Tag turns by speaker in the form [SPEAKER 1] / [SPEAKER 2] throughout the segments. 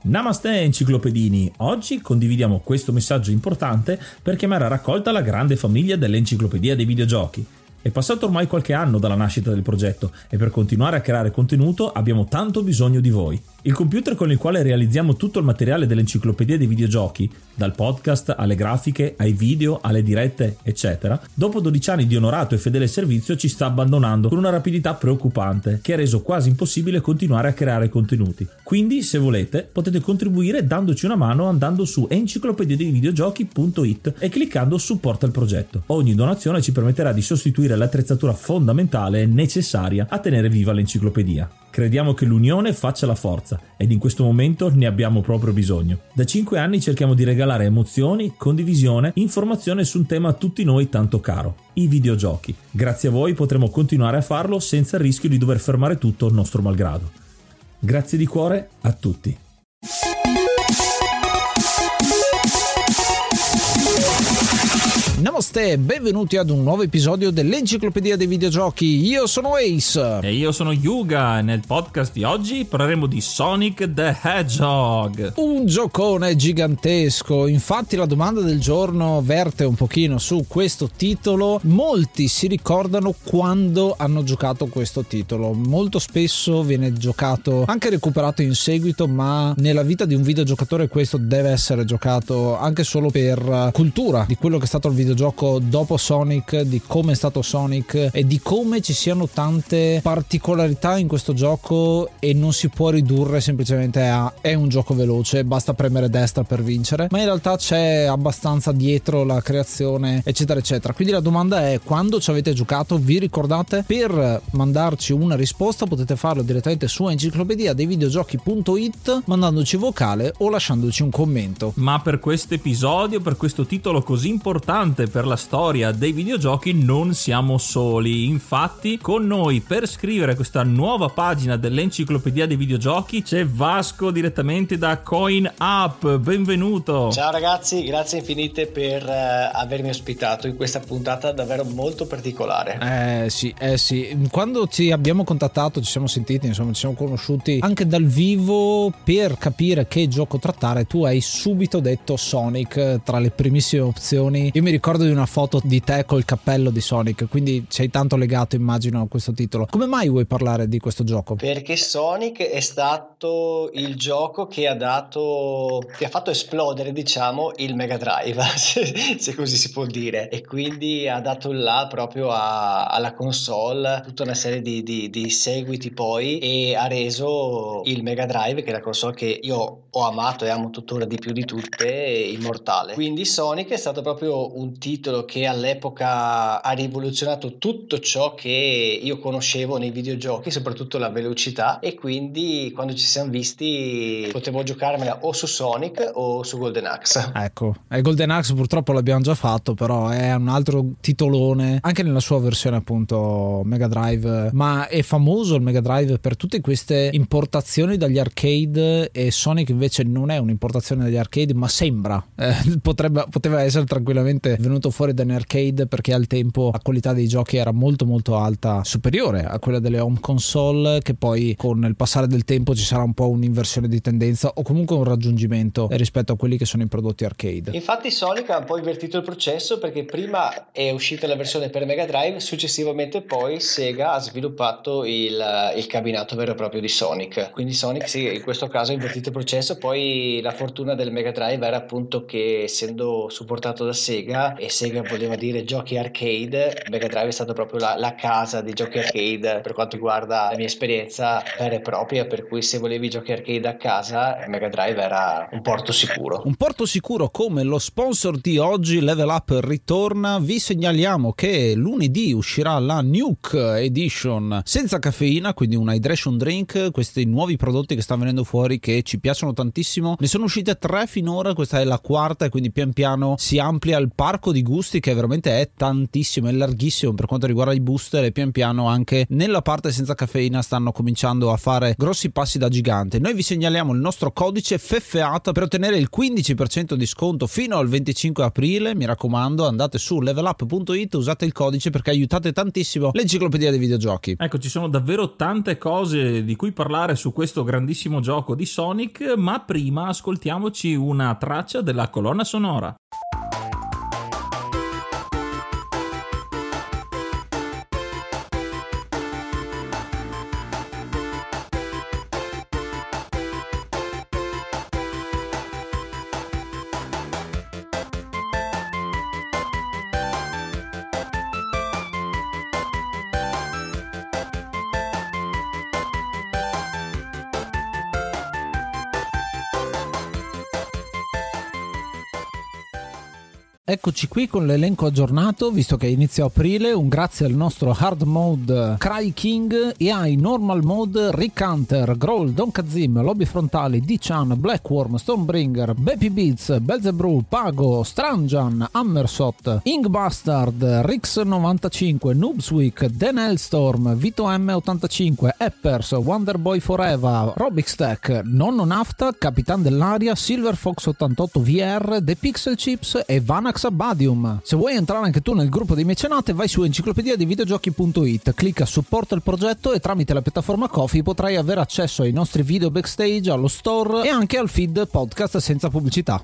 [SPEAKER 1] Namaste enciclopedini, oggi condividiamo questo messaggio importante per chiamare a raccolta la grande famiglia dell'Enciclopedia dei Videogiochi. È passato ormai qualche anno dalla nascita del progetto e per continuare a creare contenuto abbiamo tanto bisogno di voi. Il computer con il quale realizziamo tutto il materiale dell'Enciclopedia dei Videogiochi, dal podcast alle grafiche, ai video, alle dirette, eccetera, dopo 12 anni di onorato e fedele servizio ci sta abbandonando con una rapidità preoccupante che ha reso quasi impossibile continuare a creare contenuti. Quindi, se volete, potete contribuire dandoci una mano andando su enciclopediadeivideogiochi.it e cliccando supporta il progetto. Ogni donazione ci permetterà di sostituire l'attrezzatura fondamentale e necessaria a tenere viva l'enciclopedia. Crediamo che l'unione faccia la forza ed in questo momento ne abbiamo proprio bisogno. Da 5 anni cerchiamo di regalare emozioni, condivisione, informazione su un tema a tutti noi tanto caro, i videogiochi. Grazie a voi potremo continuare a farlo senza il rischio di dover fermare tutto nostro malgrado. Grazie di cuore a tutti.
[SPEAKER 2] Namaste, benvenuti ad un nuovo episodio dell'Enciclopedia dei Videogiochi. Io sono Ace.
[SPEAKER 1] E io sono Yuga. Nel podcast di oggi parleremo di Sonic the Hedgehog.
[SPEAKER 2] Un giocone gigantesco. Infatti la domanda del giorno verte un pochino su questo titolo. Molti si ricordano quando hanno giocato questo titolo. Molto spesso viene giocato, anche recuperato in seguito, ma nella vita di un videogiocatore questo deve essere giocato anche solo per cultura di quello che è stato il videogioco dopo Sonic, di come è stato Sonic e di come ci siano tante particolarità in questo gioco e non si può ridurre semplicemente a è un gioco veloce, basta premere destra per vincere, ma in realtà c'è abbastanza dietro la creazione, eccetera eccetera. Quindi la domanda è: quando ci avete giocato? Vi ricordate? Per mandarci una risposta potete farlo direttamente su enciclopediadeivideogiochi.it mandandoci vocale o lasciandoci un commento.
[SPEAKER 1] Ma per questo episodio, per questo titolo così importante per la storia dei videogiochi, non siamo soli. Infatti con noi per scrivere questa nuova pagina dell'Enciclopedia dei Videogiochi c'è Vasco direttamente da Coin Up. Benvenuto.
[SPEAKER 3] Ciao ragazzi, grazie infinite per avermi ospitato in questa puntata davvero molto particolare.
[SPEAKER 2] Sì. Quando ci abbiamo contattato, ci siamo sentiti, insomma ci siamo conosciuti anche dal vivo per capire che gioco trattare, tu hai subito detto Sonic tra le primissime opzioni. Io mi ricordo di una foto di te col cappello di Sonic, quindi sei tanto legato, immagino, a questo titolo. Come mai vuoi parlare di questo gioco?
[SPEAKER 3] Perché Sonic è stato il gioco che ha fatto esplodere, diciamo, il Mega Drive, se così si può dire, e quindi ha dato là proprio alla console tutta una serie di seguiti poi, e ha reso il Mega Drive, che è la console che io ho amato e amo tuttora di più di tutte, immortale. Quindi Sonic è stato proprio un titolo che all'epoca ha rivoluzionato tutto ciò che io conoscevo nei videogiochi, soprattutto la velocità, e quindi quando ci siamo visti potevo giocarmela o su Sonic o su Golden Axe.
[SPEAKER 2] Ecco, e Golden Axe purtroppo l'abbiamo già fatto, però è un altro titolone anche nella sua versione appunto Mega Drive, ma è famoso il Mega Drive per tutte queste importazioni dagli arcade, e Sonic invece non è un'importazione dagli arcade, ma sembra poteva essere tranquillamente venuto fuori da un arcade, perché al tempo la qualità dei giochi era molto molto alta, superiore a quella delle home console, che poi con il passare del tempo ci sarà un po' un'inversione di tendenza o comunque un raggiungimento rispetto a quelli che sono i prodotti arcade.
[SPEAKER 3] Infatti Sonic ha un po' invertito il processo, perché prima è uscita la versione per Mega Drive, successivamente poi Sega ha sviluppato il cabinato vero e proprio di Sonic, quindi Sonic sì, in questo caso ha invertito il processo. Poi la fortuna del Mega Drive era appunto che, essendo supportato da Sega, e Sega voleva dire giochi arcade, Mega Drive è stata proprio la casa dei giochi arcade per quanto riguarda la mia esperienza vera e propria, per cui se volevi giochi arcade a casa Mega Drive era un porto sicuro.
[SPEAKER 2] Un porto sicuro come lo sponsor di oggi, Level Up ritorna. Vi segnaliamo che lunedì uscirà la Nuke Edition senza caffeina, quindi un hydration drink, questi nuovi prodotti che stanno venendo fuori che ci piacciono tantissimo. Ne sono uscite 3 finora, questa è la quarta, e quindi pian piano si amplia il parco arco di gusti che veramente è tantissimo, è larghissimo per quanto riguarda i booster, e pian piano anche nella parte senza caffeina stanno cominciando a fare grossi passi da gigante. Noi vi segnaliamo il nostro codice FEFFEATA per ottenere il 15% di sconto fino al 25 aprile. Mi raccomando, andate su levelup.it, usate il codice perché aiutate tantissimo l'enciclopedia dei videogiochi.
[SPEAKER 1] Ecco, ci sono davvero tante cose di cui parlare su questo grandissimo gioco di Sonic, ma prima ascoltiamoci una traccia della colonna sonora.
[SPEAKER 2] Eccoci qui con l'elenco aggiornato, visto che è inizio aprile. Un grazie al nostro hard mode Cry King e ai normal mode Rick Hunter, Growl, Don Kazim, Lobby Frontali, D-Chan, Blackworm, Stonebringer, Baby Beats, Belzebrew, Pago, Stranjan, Hammersot, Ink Bastard, Rix95, Noobsweek, Dan Hellstorm, Vito M85, Eppers, Wonderboy Forever, Robix Tech, Nonno Nafta, Capitan dell'Aria, Silver Fox 88 VR, The Pixel Chips e Vanax Abadium. Se vuoi entrare anche tu nel gruppo dei mecenate, vai su enciclopedia dei videogiochi.it, clicca supporta il progetto e tramite la piattaforma Ko-fi potrai avere accesso ai nostri video backstage, allo store e anche al feed podcast senza pubblicità.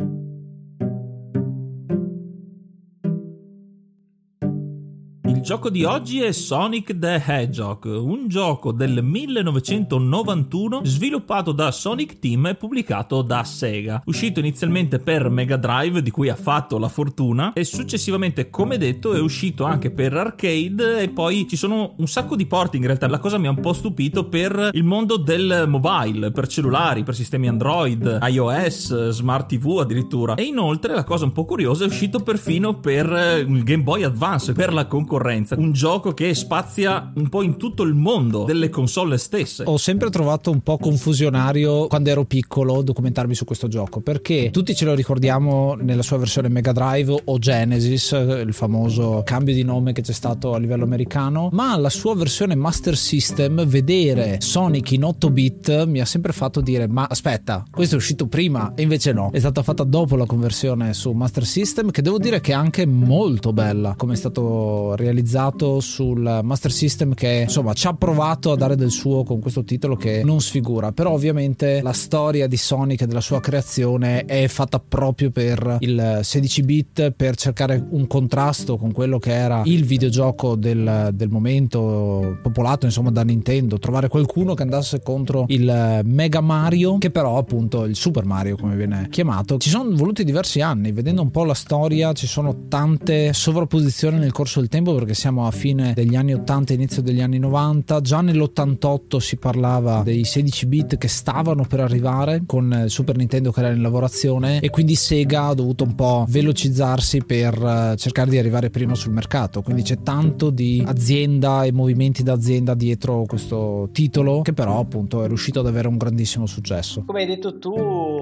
[SPEAKER 1] Il gioco di oggi è Sonic the Hedgehog, un gioco del 1991 sviluppato da Sonic Team e pubblicato da Sega. Uscito inizialmente per Mega Drive, di cui ha fatto la fortuna, e successivamente, come detto, è uscito anche per arcade, e poi ci sono un sacco di porti. In realtà la cosa mi ha un po' stupito per il mondo del mobile, per cellulari, per sistemi Android, iOS, Smart TV addirittura. E inoltre la cosa un po' curiosa, è uscito perfino per il Game Boy Advance, per la concorrenza. Un gioco che spazia un po' in tutto il mondo delle console stesse.
[SPEAKER 2] Ho sempre trovato un po' confusionario quando ero piccolo documentarmi su questo gioco, perché tutti ce lo ricordiamo nella sua versione Mega Drive o Genesis, il famoso cambio di nome che c'è stato a livello americano, ma la sua versione Master System, vedere Sonic in 8 bit mi ha sempre fatto dire: ma aspetta, questo è uscito prima, e invece no, è stata fatta dopo la conversione su Master System, che devo dire che è anche molto bella come è stato realizzato sul Master System, che insomma ci ha provato a dare del suo con questo titolo che non sfigura. Però ovviamente la storia di Sonic e della sua creazione è fatta proprio per il 16 bit, per cercare un contrasto con quello che era il videogioco del momento, popolato insomma da Nintendo, trovare qualcuno che andasse contro il Mega Mario, che però appunto il Super Mario come viene chiamato. Ci sono voluti diversi anni, vedendo un po' la storia ci sono tante sovrapposizioni nel corso del tempo, perché siamo a fine degli anni 80, inizio degli anni 90. Già nell'88 si parlava dei 16 bit che stavano per arrivare con il Super Nintendo che era in lavorazione, e quindi Sega ha dovuto un po' velocizzarsi per cercare di arrivare prima sul mercato. Quindi c'è tanto di azienda e movimenti d'azienda dietro questo titolo, che però appunto è riuscito ad avere un grandissimo successo.
[SPEAKER 3] Come hai detto tu,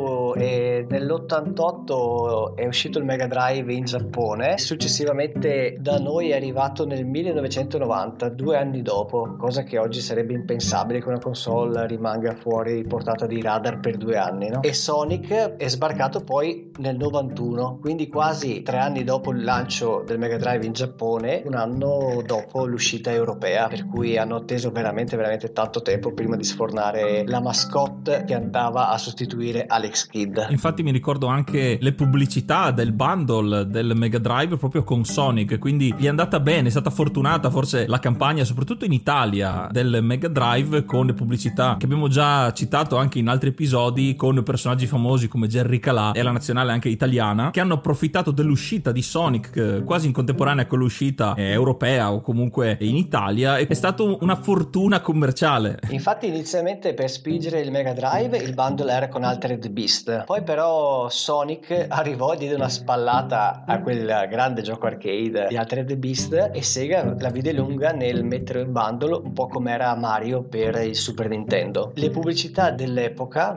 [SPEAKER 3] nell'88 è uscito il Mega Drive in Giappone, successivamente da noi è arrivato nel 1990, 2 anni dopo, cosa che oggi sarebbe impensabile che una console rimanga fuori portata di radar per 2 anni, no? E Sonic è sbarcato poi nel 91, quindi quasi 3 anni dopo il lancio del Mega Drive in Giappone, un anno dopo l'uscita europea, per cui hanno atteso veramente tanto tempo prima di sfornare la mascotte che andava a sostituire Alex Kidd.
[SPEAKER 1] Infatti mi ricordo anche le pubblicità del bundle del Mega Drive proprio con Sonic, quindi gli è andata bene, è stata fortunata forse la campagna, soprattutto in Italia, del Mega Drive, con le pubblicità che abbiamo già citato anche in altri episodi, con personaggi famosi come Jerry Calà e la nazionale anche italiana, che hanno approfittato dell'uscita di Sonic quasi in contemporanea con l'uscita europea o comunque in Italia, e è stata una fortuna commerciale.
[SPEAKER 3] Infatti inizialmente per spingere il Mega Drive il bundle era con Altered Beast, poi però Sonic arrivò e diede una spallata a quel grande gioco arcade di Altered Beast e Sega la vide lunga nel mettere in bandolo un po' come era Mario per il Super Nintendo. Le pubblicità dell'epoca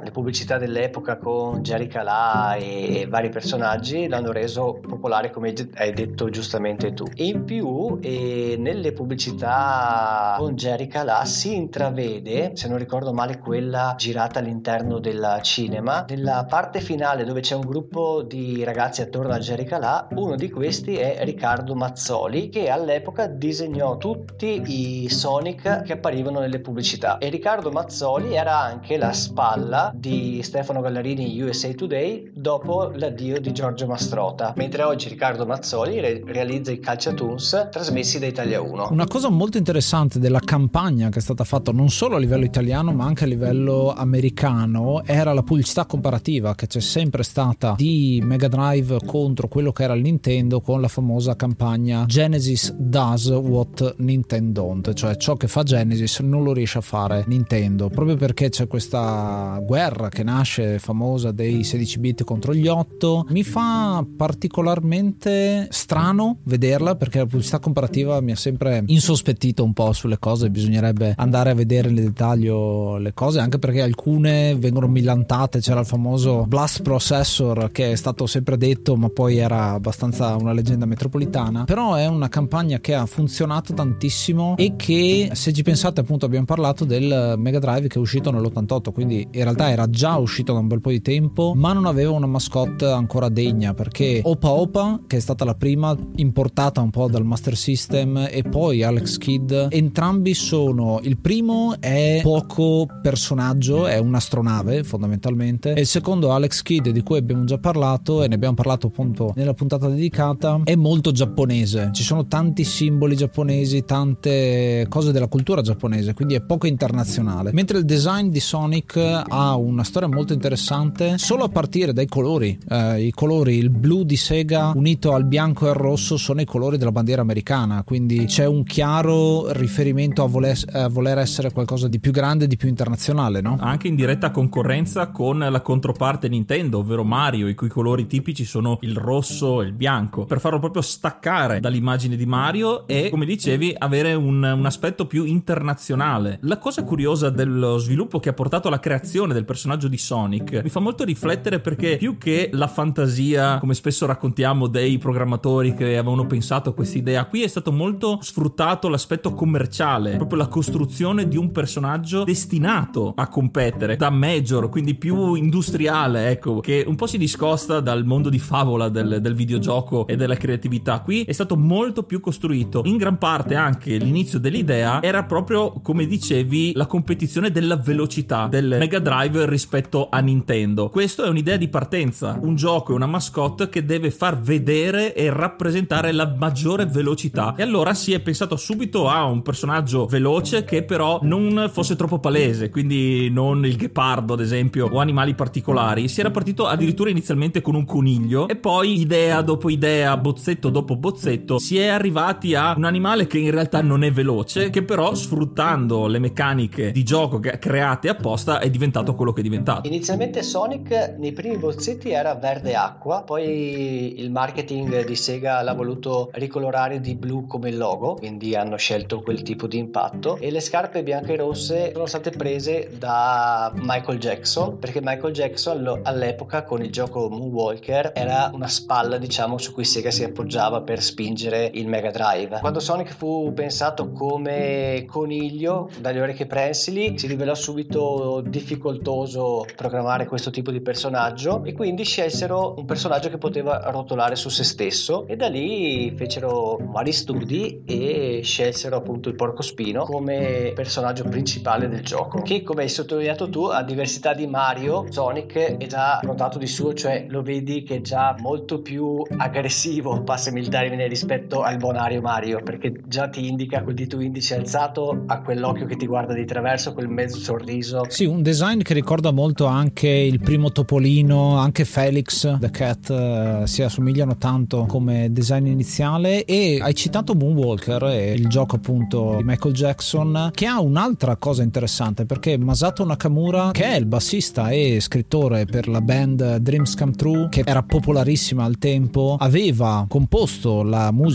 [SPEAKER 3] con Jerry Calà e vari personaggi l'hanno reso popolare, come hai detto giustamente tu. E in più nelle pubblicità con Jerry Calà si intravede, se non ricordo male quella girata all'interno del cinema, nella parte finale dove c'è un gruppo di ragazzi attorno a Jerry Calà, uno di questi è Riccardo Mazzoli, che all'epoca disegnò tutti i Sonic che apparivano nelle pubblicità, e Riccardo Mazzoli era anche la spalla di Stefano Gallarini USA Today dopo l'addio di Giorgio Mastrota, mentre oggi Riccardo Mazzoli realizza i Calciatoons trasmessi da Italia 1.
[SPEAKER 2] Una cosa molto interessante della campagna che è stata fatta non solo a livello italiano ma anche a livello americano era la pubblicità comparativa che c'è sempre stata di Mega Drive contro quello che era il Nintendo, con la famosa campagna Genesis does what Nintendo don't, cioè ciò che fa Genesis non lo riesce a fare Nintendo, proprio perché c'è questa guerra che nasce famosa dei 16 bit contro gli 8. Mi fa particolarmente strano vederla perché la pubblicità comparativa mi ha sempre insospettito un po' sulle cose, bisognerebbe andare a vedere nel dettaglio le cose, anche perché alcune vengono millantate. C'era il famoso Blast Processor che è stato sempre detto ma poi era abbastanza una leggenda metropolitana, però è una campagna che ha funzionato tantissimo e che, se ci pensate, appunto abbiamo parlato del Mega Drive che è uscito nell'88, quindi in realtà era già uscito da un bel po' di tempo ma non aveva una mascotte ancora degna, perché Opa Opa, che è stata la prima importata un po' dal Master System, e poi Alex Kidd, entrambi sono, il primo è poco personaggio, è un'astronave fondamentalmente, e il secondo Alex Kidd, di cui abbiamo già parlato e ne abbiamo parlato appunto nella puntata dedicata, è molto giapponese, ci sono tanti simboli giapponesi, tante cose della cultura giapponese, quindi è poco internazionale, mentre il design di Sonic ha una storia molto interessante solo a partire dai colori. I colori, il blu di Sega unito al bianco e al rosso sono i colori della bandiera americana, quindi c'è un chiaro riferimento a voler essere qualcosa di più grande, di più internazionale, no?
[SPEAKER 1] Anche in diretta concorrenza con la controparte Nintendo, ovvero Mario, i cui colori tipici sono il rosso e il bianco, per farlo proprio staccare dall'immagine di Mario e, come dicevi, avere un aspetto più internazionale. La cosa curiosa dello sviluppo che ha portato alla creazione del personaggio di Sonic mi fa molto riflettere, perché più che la fantasia, come spesso raccontiamo, dei programmatori che avevano pensato a questa idea, qui è stato molto sfruttato l'aspetto commerciale, proprio la costruzione di un personaggio destinato a competere da major, quindi più industriale, ecco, che un po' si discosta dal mondo di favola del videogioco e della creatività. Qui è stato molto più costruito. In gran parte anche l'inizio dell'idea era proprio, come dicevi, la competizione della velocità del Mega Drive rispetto a Nintendo. Questo è un'idea di partenza, un gioco e una mascotte che deve far vedere e rappresentare la maggiore velocità, e allora si è pensato subito a un personaggio veloce che però non fosse troppo palese, quindi non il ghepardo ad esempio o animali particolari. Si era partito addirittura inizialmente con un coniglio e poi idea dopo idea, bozzetto dopo bozzetto, si è arrivati a un animale che in realtà non è veloce, che però sfruttando le meccaniche di gioco create apposta è diventato quello che è diventato.
[SPEAKER 3] Inizialmente Sonic nei primi bozzetti era verde acqua, poi il marketing di Sega l'ha voluto ricolorare di blu come logo, quindi hanno scelto quel tipo di impatto, e le scarpe bianche e rosse sono state prese da Michael Jackson, perché Michael Jackson all'epoca con il gioco Moonwalker era una spalla, diciamo, su cui Sega si appoggiava per spingere il Mega Drive. Quando Sonic fu pensato come coniglio dalle orecchie prensili, si rivelò subito difficoltoso programmare questo tipo di personaggio, e quindi scelsero un personaggio che poteva rotolare su se stesso, e da lì fecero vari studi e scelsero appunto il porcospino come personaggio principale del gioco, che, come hai sottolineato tu, a diversità di Mario, Sonic è già notato di suo, cioè lo vedi che è già molto più aggressivo, passami il termine, rispetto al bonario Mario, perché già ti indica quel dito indice alzato, a quell'occhio che ti guarda di traverso, quel mezzo sorriso.
[SPEAKER 2] Sì, un design che ricorda molto anche il primo Topolino, anche Felix the Cat, si assomigliano tanto come design iniziale. E hai citato Moonwalker e il gioco appunto di Michael Jackson, che ha un'altra cosa interessante, perché Masato Nakamura, che è il bassista e scrittore per la band Dreams Come True, che era popolarissima al tempo, aveva composto la musica di Sonic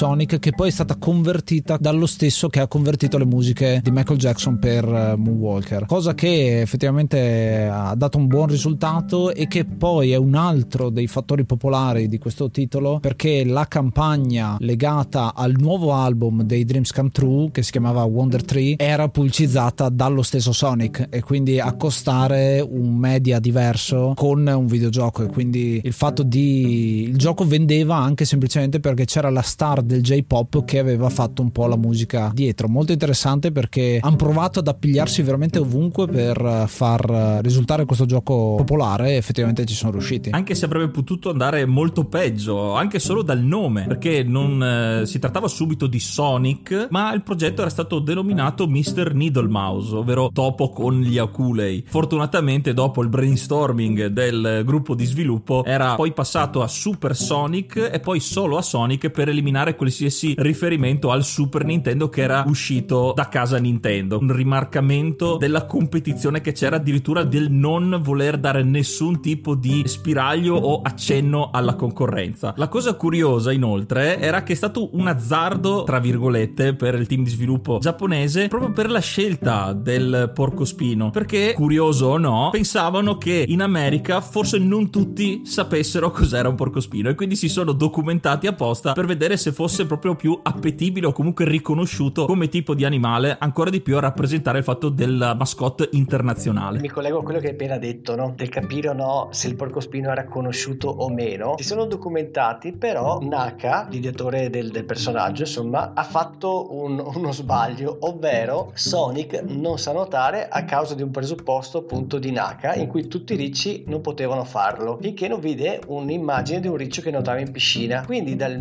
[SPEAKER 2] Sonic, che poi è stata convertita dallo stesso che ha convertito le musiche di Michael Jackson per Moonwalker, cosa che effettivamente ha dato un buon risultato e che poi è un altro dei fattori popolari di questo titolo, perché la campagna legata al nuovo album dei Dreams Come True, che si chiamava Wonder Tree, era pubblicizzata dallo stesso Sonic, e quindi accostare un media diverso con un videogioco, e quindi il gioco vendeva anche semplicemente perché c'era la star del J-pop che aveva fatto un po' la musica dietro. Molto interessante, perché hanno provato ad appigliarsi veramente ovunque per far risultare questo gioco popolare, e effettivamente ci sono riusciti,
[SPEAKER 1] anche se avrebbe potuto andare molto peggio, anche solo dal nome, perché non si trattava subito di Sonic, ma il progetto era stato denominato Mr. Needlemouse, ovvero topo con gli aculei. Fortunatamente dopo il brainstorming del gruppo di sviluppo era poi passato a Super Sonic e poi solo a Sonic, per eliminare qualsiasi riferimento al Super Nintendo che era uscito da casa Nintendo. Un rimarcamento della competizione che c'era, addirittura del non voler dare nessun tipo di spiraglio o accenno alla concorrenza. La cosa curiosa inoltre era che è stato un azzardo tra virgolette per il team di sviluppo giapponese proprio per la scelta del porcospino, perché curioso o no pensavano che in America forse non tutti sapessero cos'era un porcospino, e quindi si sono documentati apposta per vedere se fosse proprio più appetibile o comunque riconosciuto come tipo di animale, ancora di più a rappresentare il fatto della mascotte internazionale.
[SPEAKER 3] Mi collego a quello che hai appena detto, no? Del capire o no se il porcospino era conosciuto o meno. Si sono documentati, però Naka, l'ideatore del personaggio, insomma, ha fatto uno sbaglio, ovvero Sonic non sa nuotare a causa di un presupposto appunto di Naka, in cui tutti i ricci non potevano farlo, finché non vide un'immagine di un riccio che nuotava in piscina. Quindi dal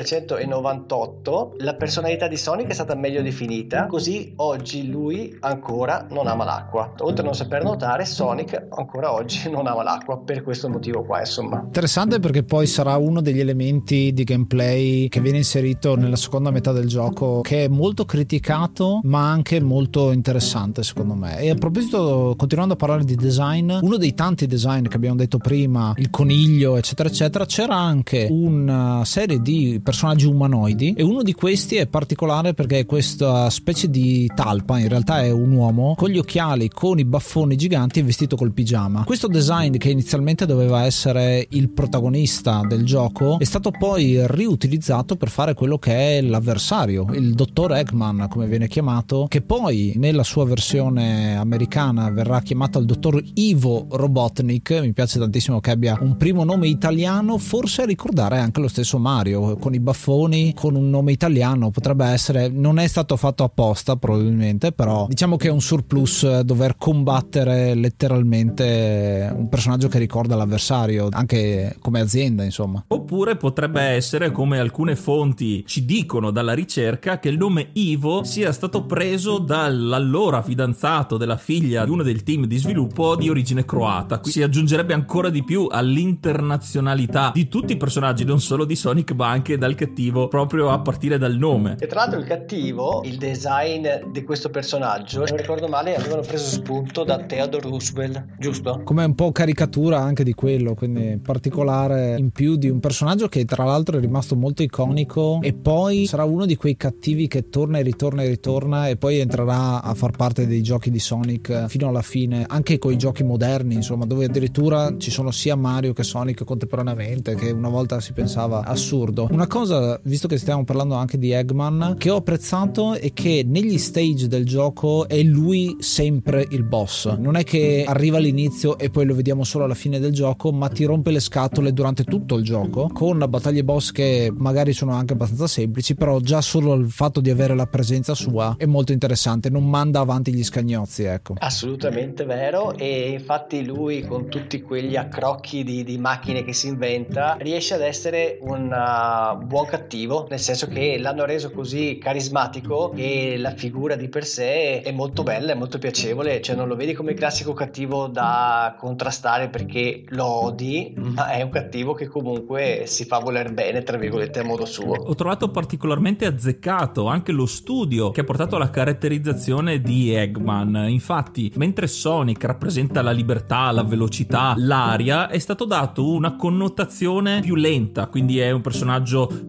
[SPEAKER 3] 1998 la personalità di Sonic è stata meglio definita, così oggi lui ancora non ama l'acqua. Oltre a non saper nuotare, Sonic ancora oggi non ama l'acqua, per questo motivo qua, insomma.
[SPEAKER 2] Interessante, perché poi sarà uno degli elementi di gameplay che viene inserito nella seconda metà del gioco, che è molto criticato ma anche molto interessante secondo me. E a proposito, continuando a parlare di design, uno dei tanti design che abbiamo detto prima, il coniglio eccetera eccetera, c'era anche una serie di personaggi umanoidi, e uno di questi è particolare perché è questa specie di talpa, in realtà è un uomo con gli occhiali, con i baffoni giganti e vestito col pigiama. Questo design, che inizialmente doveva essere il protagonista del gioco, è stato poi riutilizzato per fare quello che è l'avversario, il dottor Eggman come viene chiamato, che poi nella sua versione americana verrà chiamato il dottor Ivo Robotnik. Mi piace tantissimo che abbia un primo nome italiano, forse a ricordare anche lo stesso Mario, con i baffoni, con un nome italiano. Potrebbe essere, non è stato fatto apposta probabilmente, però diciamo che è un surplus dover combattere letteralmente un personaggio che ricorda l'avversario, anche come azienda, insomma.
[SPEAKER 1] Oppure potrebbe essere, come alcune fonti ci dicono dalla ricerca, che il nome Ivo sia stato preso dall'allora fidanzato della figlia di uno del team di sviluppo di origine croata. Qui si aggiungerebbe ancora di più all'internazionalità di tutti i personaggi, non solo di Sonic ma anche dal cattivo, proprio a partire dal nome.
[SPEAKER 3] E tra l'altro il cattivo, il design di questo personaggio, se non ricordo male, avevano preso spunto da Theodore Roosevelt, giusto?
[SPEAKER 2] Come un po' caricatura anche di quello, quindi particolare in più di un personaggio che tra l'altro è rimasto molto iconico, e poi sarà uno di quei cattivi che torna e ritorna e poi entrerà a far parte dei giochi di Sonic fino alla fine, anche con i giochi moderni, insomma, dove addirittura ci sono sia Mario che Sonic contemporaneamente, che una volta si pensava assurdo. Una cosa, visto che stiamo parlando anche di Eggman, che ho apprezzato è che negli stage del gioco è lui sempre il boss, non è che arriva all'inizio e poi lo vediamo solo alla fine del gioco, ma ti rompe le scatole durante tutto il gioco, con battaglie boss che magari sono anche abbastanza semplici, però già solo il fatto di avere la presenza sua è molto interessante, non manda avanti gli scagnozzi, ecco.
[SPEAKER 3] Assolutamente vero, e infatti lui, con tutti quegli accrocchi di macchine che si inventa, riesce ad essere un buon cattivo, nel senso che l'hanno reso così carismatico e la figura di per sé è molto bella, è molto piacevole, cioè non lo vedi come il classico cattivo da contrastare perché lo odi, ma è un cattivo che comunque si fa voler bene, tra virgolette, a modo suo.
[SPEAKER 1] Ho trovato particolarmente azzeccato anche lo studio che ha portato alla caratterizzazione di Eggman. Infatti, mentre Sonic rappresenta la libertà, la velocità, l'aria, è stato dato una connotazione più lenta, quindi è un personaggio cicciottello,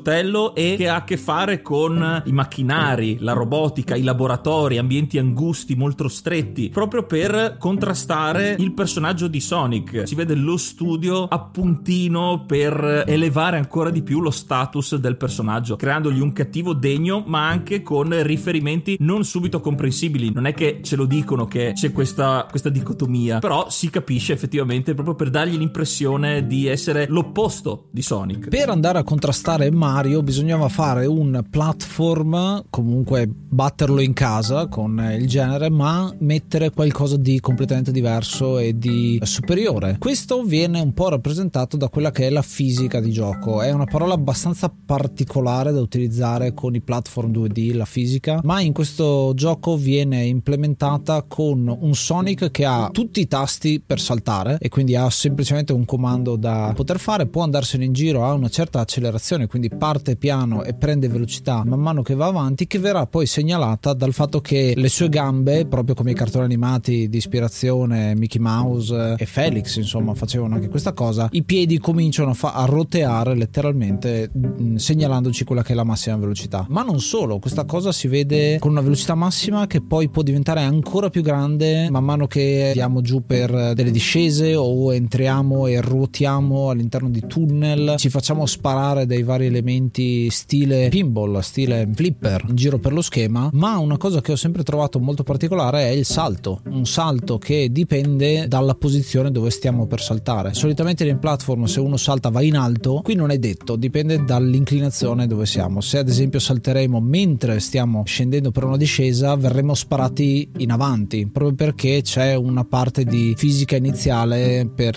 [SPEAKER 1] coltello e che ha a che fare con i macchinari, la robotica, i laboratori, ambienti angusti molto stretti, proprio per contrastare il personaggio di Sonic. Si vede lo studio a puntino per elevare ancora di più lo status del personaggio, creandogli un cattivo degno, ma anche con riferimenti non subito comprensibili. Non è che ce lo dicono che c'è questa dicotomia, però si capisce effettivamente, proprio per dargli l'impressione di essere l'opposto di Sonic.
[SPEAKER 2] Per andare a contrastare Mario bisognava fare un platform, comunque batterlo in casa con il genere, ma mettere qualcosa di completamente diverso e di superiore. Questo viene un po' rappresentato da quella che è la fisica di gioco. È una parola abbastanza particolare da utilizzare con i platform 2D, la fisica, ma in questo gioco viene implementata con un Sonic che ha tutti i tasti per saltare e quindi ha semplicemente un comando da poter fare, può andarsene in giro, ha una certa accelerazione, quindi parte piano e prende velocità man mano che va avanti, che verrà poi segnalata dal fatto che le sue gambe, proprio come i cartoni animati di ispirazione Mickey Mouse e Felix, insomma, facevano anche questa cosa, i piedi cominciano a roteare letteralmente, segnalandoci quella che è la massima velocità. Ma non solo, questa cosa si vede con una velocità massima che poi può diventare ancora più grande man mano che andiamo giù per delle discese o entriamo e ruotiamo all'interno di tunnel, ci facciamo sparare dai vari elementi stile pinball, stile flipper in giro per lo schema. Ma una cosa che ho sempre trovato molto particolare è il salto, un salto che dipende dalla posizione dove stiamo per saltare. Solitamente nel platform, se uno salta va in alto, qui non è detto, dipende dall'inclinazione dove siamo. Se ad esempio salteremo mentre stiamo scendendo per una discesa, verremo sparati in avanti, proprio perché c'è una parte di fisica iniziale per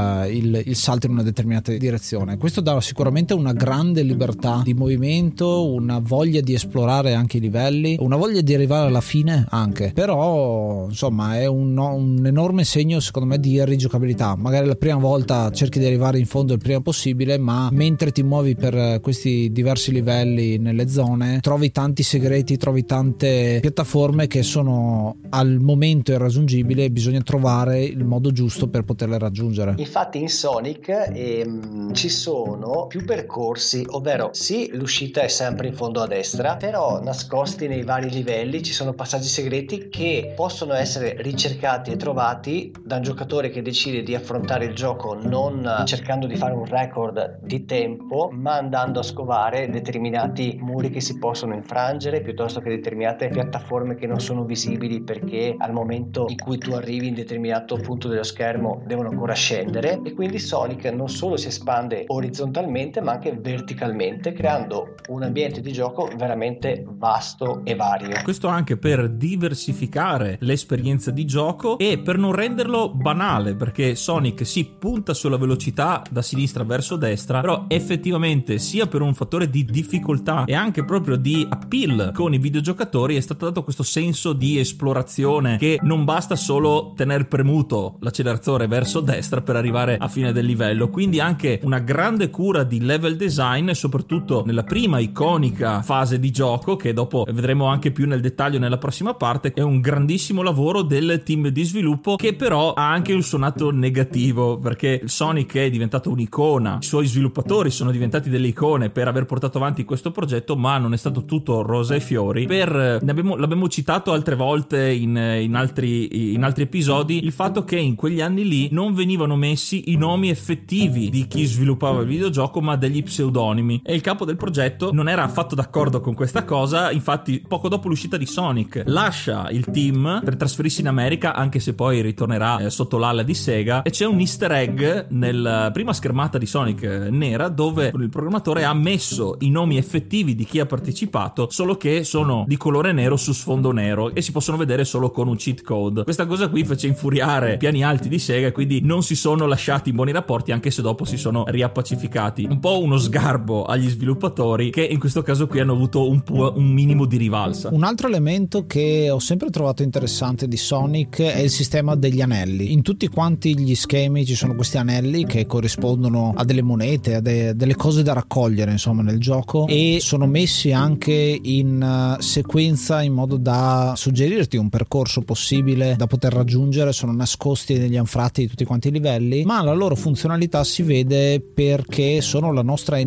[SPEAKER 2] il salto in una determinata direzione. Questo dà sicuramente una grande libertà di movimento, una voglia di esplorare anche i livelli, una voglia di arrivare alla fine anche. Però insomma è un enorme segno, secondo me, di rigiocabilità. Magari la prima volta cerchi di arrivare in fondo il prima possibile, ma mentre ti muovi per questi diversi livelli nelle zone trovi tanti segreti, trovi tante piattaforme che sono al momento irraggiungibili e bisogna trovare il modo giusto per poterle raggiungere.
[SPEAKER 3] Infatti in Sonic ci sono più percorsi, ovvero sì, l'uscita è sempre in fondo a destra, però nascosti nei vari livelli ci sono passaggi segreti che possono essere ricercati e trovati da un giocatore che decide di affrontare il gioco non cercando di fare un record di tempo, ma andando a scovare determinati muri che si possono infrangere, piuttosto che determinate piattaforme che non sono visibili perché al momento in cui tu arrivi in determinato punto dello schermo devono ancora scendere. E quindi Sonic non solo si espande orizzontalmente ma anche verticalmente, creando un ambiente di gioco veramente vasto e vario.
[SPEAKER 1] Questo anche per diversificare l'esperienza di gioco e per non renderlo banale, perché Sonic si punta sulla velocità da sinistra verso destra, però effettivamente sia per un fattore di difficoltà e anche proprio di appeal con i videogiocatori è stato dato questo senso di esplorazione, che non basta solo tener premuto l'acceleratore verso destra per arrivare a fine del livello. Quindi anche una grande cura di level design, soprattutto nella prima iconica fase di gioco, che dopo vedremo anche più nel dettaglio nella prossima parte. È un grandissimo lavoro del team di sviluppo, che però ha anche un suonato negativo, perché Sonic è diventato un'icona, i suoi sviluppatori sono diventati delle icone per aver portato avanti questo progetto, ma non è stato tutto rosa e fiori. L'abbiamo citato altre volte in altri episodi, il fatto che in quegli anni lì non venivano messi i nomi effettivi di chi sviluppava il videogioco, ma degli pseudonimi, e il capo del progetto non era affatto d'accordo con questa cosa. Infatti poco dopo l'uscita di Sonic lascia il team per trasferirsi in America, anche se poi ritornerà sotto l'ala di Sega, e c'è un easter egg nella prima schermata di Sonic nera dove il programmatore ha messo i nomi effettivi di chi ha partecipato, solo che sono di colore nero su sfondo nero e si possono vedere solo con un cheat code. Questa cosa qui fece infuriare i piani alti di Sega, quindi non si sono lasciati in buoni rapporti, anche se dopo si sono riappacificati. Un po' uno sgarbo agli sviluppatori, che in questo caso qui hanno avuto un minimo di rivalsa.
[SPEAKER 2] Un altro elemento che ho sempre trovato interessante di Sonic è il sistema degli anelli. In tutti quanti gli schemi ci sono questi anelli che corrispondono a delle monete, a delle cose da raccogliere insomma nel gioco, e sono messi anche in sequenza in modo da suggerirti un percorso possibile da poter raggiungere. Sono nascosti negli anfratti di tutti quanti i livelli, ma la loro funzionalità si vede perché sono la nostra energia,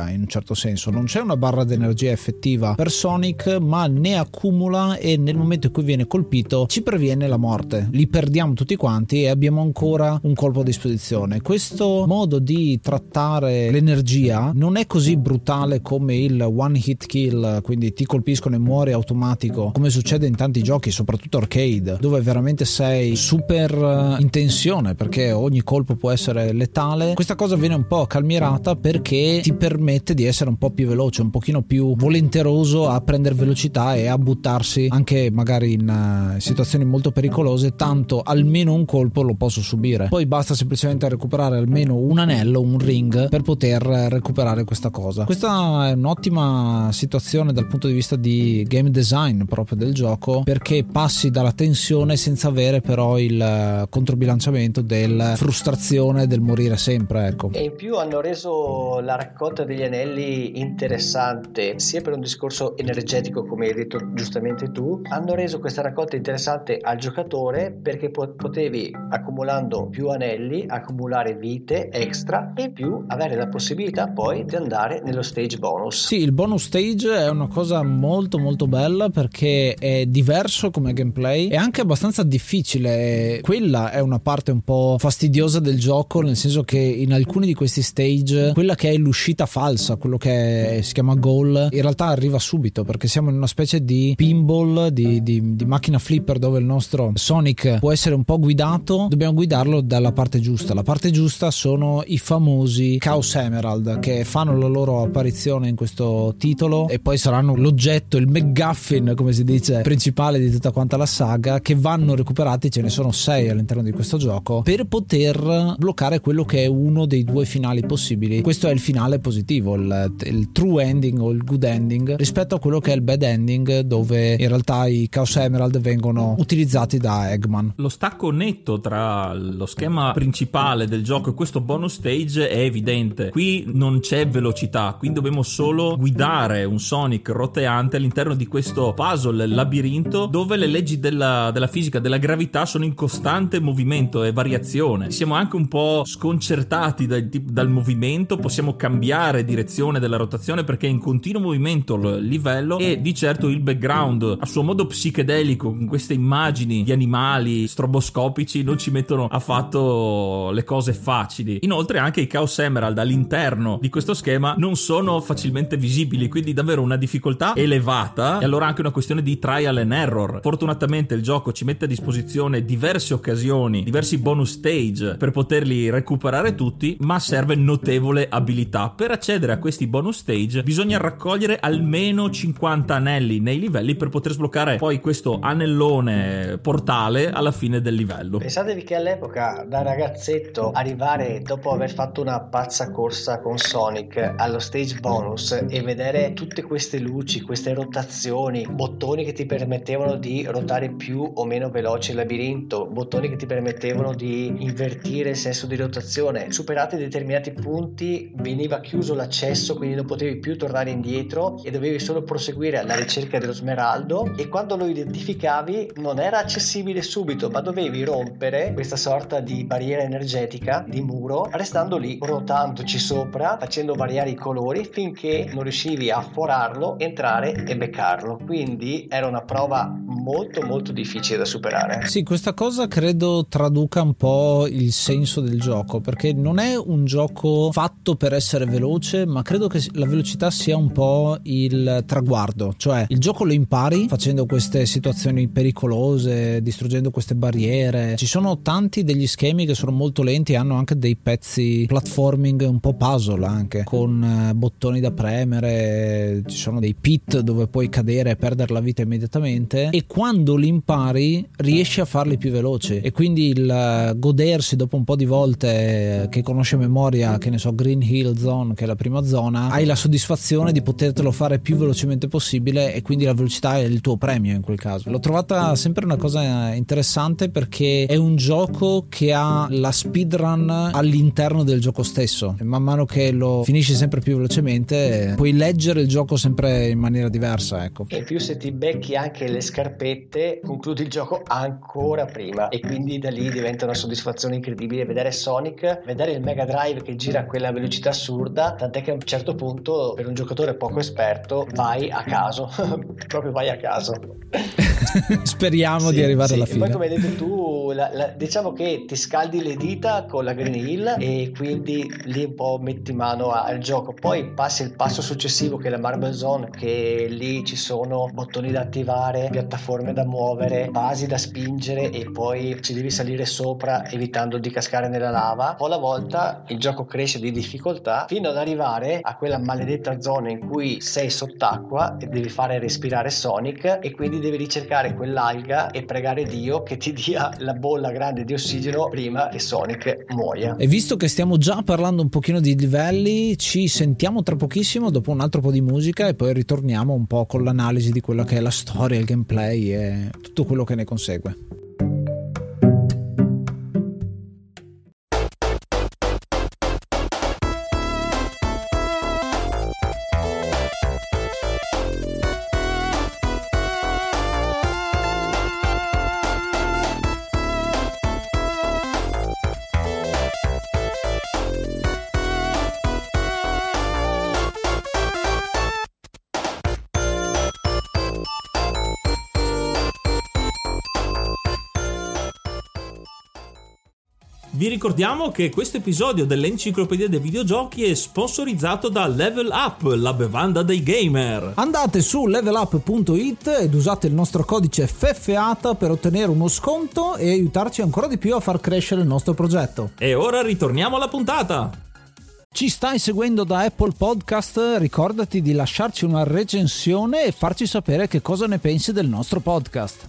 [SPEAKER 2] energia in un certo senso, non c'è una barra d'energia effettiva per Sonic, ma ne accumula e nel momento in cui viene colpito ci previene la morte, li perdiamo tutti quanti e abbiamo ancora un colpo a disposizione. Questo modo di trattare l'energia non è così brutale come il one hit kill, quindi ti colpiscono e muori automatico, come succede in tanti giochi, soprattutto arcade, dove veramente sei super in tensione perché ogni colpo può essere letale. Questa cosa viene un po' calmierata perché ti permette di essere un po' più veloce, un pochino più volenteroso a prendere velocità e a buttarsi anche magari in situazioni molto pericolose, tanto almeno un colpo lo posso subire. Poi basta semplicemente recuperare almeno un anello, un ring, per poter recuperare questa cosa. Questa è un'ottima situazione dal punto di vista di game design proprio del gioco, perché passi dalla tensione senza avere però il controbilanciamento del frustrazione del morire sempre, ecco.
[SPEAKER 3] E in più hanno reso la raccolta degli anelli interessante sia per un discorso energetico, come hai detto giustamente tu, hanno reso questa raccolta interessante al giocatore perché potevi, accumulando più anelli, accumulare vite extra e in più avere la possibilità poi di andare nello stage bonus.
[SPEAKER 2] Sì, il bonus stage è una cosa molto molto bella perché è diverso come gameplay, è anche abbastanza difficile. Quella è una parte un po' fastidiosa del gioco, nel senso che in alcuni di questi stage quella che è l'uscita falsa, quello che si chiama goal, in realtà arriva subito perché siamo in una specie di pinball, di macchina flipper dove il nostro Sonic può essere un po' guidato, dobbiamo guidarlo dalla parte giusta. La parte giusta sono i famosi Chaos Emerald che fanno la loro apparizione in questo titolo e poi saranno l'oggetto, il MacGuffin come si dice, principale di tutta quanta la saga, che vanno recuperati. Ce ne sono 6 all'interno di questo gioco per poter bloccare quello che è uno dei due finali possibili. Questo è il finale positivo, il true ending o il good ending, rispetto a quello che è il bad ending, dove in realtà i Chaos Emerald vengono utilizzati da Eggman.
[SPEAKER 1] Lo stacco netto tra lo schema principale del gioco e questo bonus stage è evidente. Qui non c'è velocità, quindi dobbiamo solo guidare un Sonic roteante all'interno di questo puzzle labirinto dove le leggi della fisica, della gravità sono in costante movimento e variazione. Siamo anche un po' sconcertati dal movimento, possiamo cambiare direzione della rotazione perché è in continuo movimento il livello, e di certo il background a suo modo psichedelico con queste immagini di animali stroboscopici non ci mettono affatto le cose facili. Inoltre anche i Chaos Emerald all'interno di questo schema non sono facilmente visibili, quindi davvero una difficoltà elevata, e allora anche una questione di trial and error. Fortunatamente il gioco ci mette a disposizione diverse occasioni, diversi bonus stage per poterli recuperare tutti, ma serve notevole abilità. Per accedere a questi bonus stage bisogna raccogliere almeno 50 anelli nei livelli per poter sbloccare poi questo anellone portale alla fine del livello.
[SPEAKER 3] Pensatevi che all'epoca, da ragazzetto, arrivare dopo aver fatto una pazza corsa con Sonic allo stage bonus e vedere tutte queste luci, queste rotazioni, bottoni che ti permettevano di ruotare più o meno veloce il labirinto, bottoni che ti permettevano di invertire il senso di rotazione, superati determinati punti veniva chiuso l'accesso, quindi non potevi più tornare indietro e dovevi solo proseguire alla ricerca dello smeraldo, e quando lo identificavi non era accessibile subito, ma dovevi rompere questa sorta di barriera energetica di muro restando lì, rotandoci sopra, facendo variare i colori finché non riuscivi a forarlo, entrare e beccarlo. Quindi era una prova molto molto difficile da superare.
[SPEAKER 2] Sì, questa cosa credo traduca un po' il senso del gioco, perché non è un gioco fatto per essere veloce, ma credo che la velocità sia un po' il traguardo, cioè il gioco lo impari facendo queste situazioni pericolose, distruggendo queste barriere. Ci sono tanti degli schemi che sono molto lenti e hanno anche dei pezzi platforming un po' puzzle, anche con bottoni da premere, ci sono dei pit dove puoi cadere e perdere la vita immediatamente, e quando li impari riesci a farli più veloci, e quindi il godersi dopo un po' di volte che conosce a memoria, che ne so, Green Hill Zone, che è la prima zona, hai la soddisfazione di potertelo fare più velocemente possibile, e quindi la velocità è il tuo premio in quel caso. L'ho trovata sempre una cosa interessante perché è un gioco che ha la speedrun all'interno del gioco stesso, e man mano che lo finisci sempre più velocemente puoi leggere il gioco sempre in maniera diversa, ecco.
[SPEAKER 3] E in più se ti becchi anche le scarpette concludi il gioco ancora prima, e quindi da lì diventa una soddisfazione incredibile vedere Sonic, vedere il Mega Drive che gira a quella velocità assurda, tant'è tant'è che a un certo punto per un giocatore poco esperto vai a caso proprio vai a caso.
[SPEAKER 2] Speriamo di arrivare alla fine.
[SPEAKER 3] E poi come hai detto tu, diciamo che ti scaldi le dita con la Green Hill e quindi lì un po' metti mano al gioco, poi passi il passo successivo che è la Marble Zone, che lì ci sono bottoni da attivare, piattaforme da muovere, basi da spingere e poi ci devi salire sopra evitando di cascare nella lava. Un po' alla volta il gioco cresce di difficoltà fino ad arrivare a quella maledetta zona in cui sei sott'acqua e devi fare respirare Sonic, e quindi devi ricercare quell'alga e pregare Dio che ti dia la bolla grande di ossigeno prima che Sonic muoia.
[SPEAKER 2] E visto che stiamo già parlando un pochino di livelli, ci sentiamo tra pochissimo dopo un altro po' di musica e poi ritorniamo un po' con l'analisi di quella che è la storia, il gameplay e tutto quello che ne consegue.
[SPEAKER 1] Vi ricordiamo che questo episodio dell'Enciclopedia dei Videogiochi è sponsorizzato da Level Up, la bevanda dei gamer.
[SPEAKER 2] Andate su levelup.it ed usate il nostro codice FFATA per ottenere uno sconto e aiutarci ancora di più a far crescere il nostro progetto.
[SPEAKER 1] E ora ritorniamo alla puntata.
[SPEAKER 2] Ci stai seguendo da Apple Podcast? Ricordati di lasciarci una recensione e farci sapere che cosa ne pensi del nostro podcast.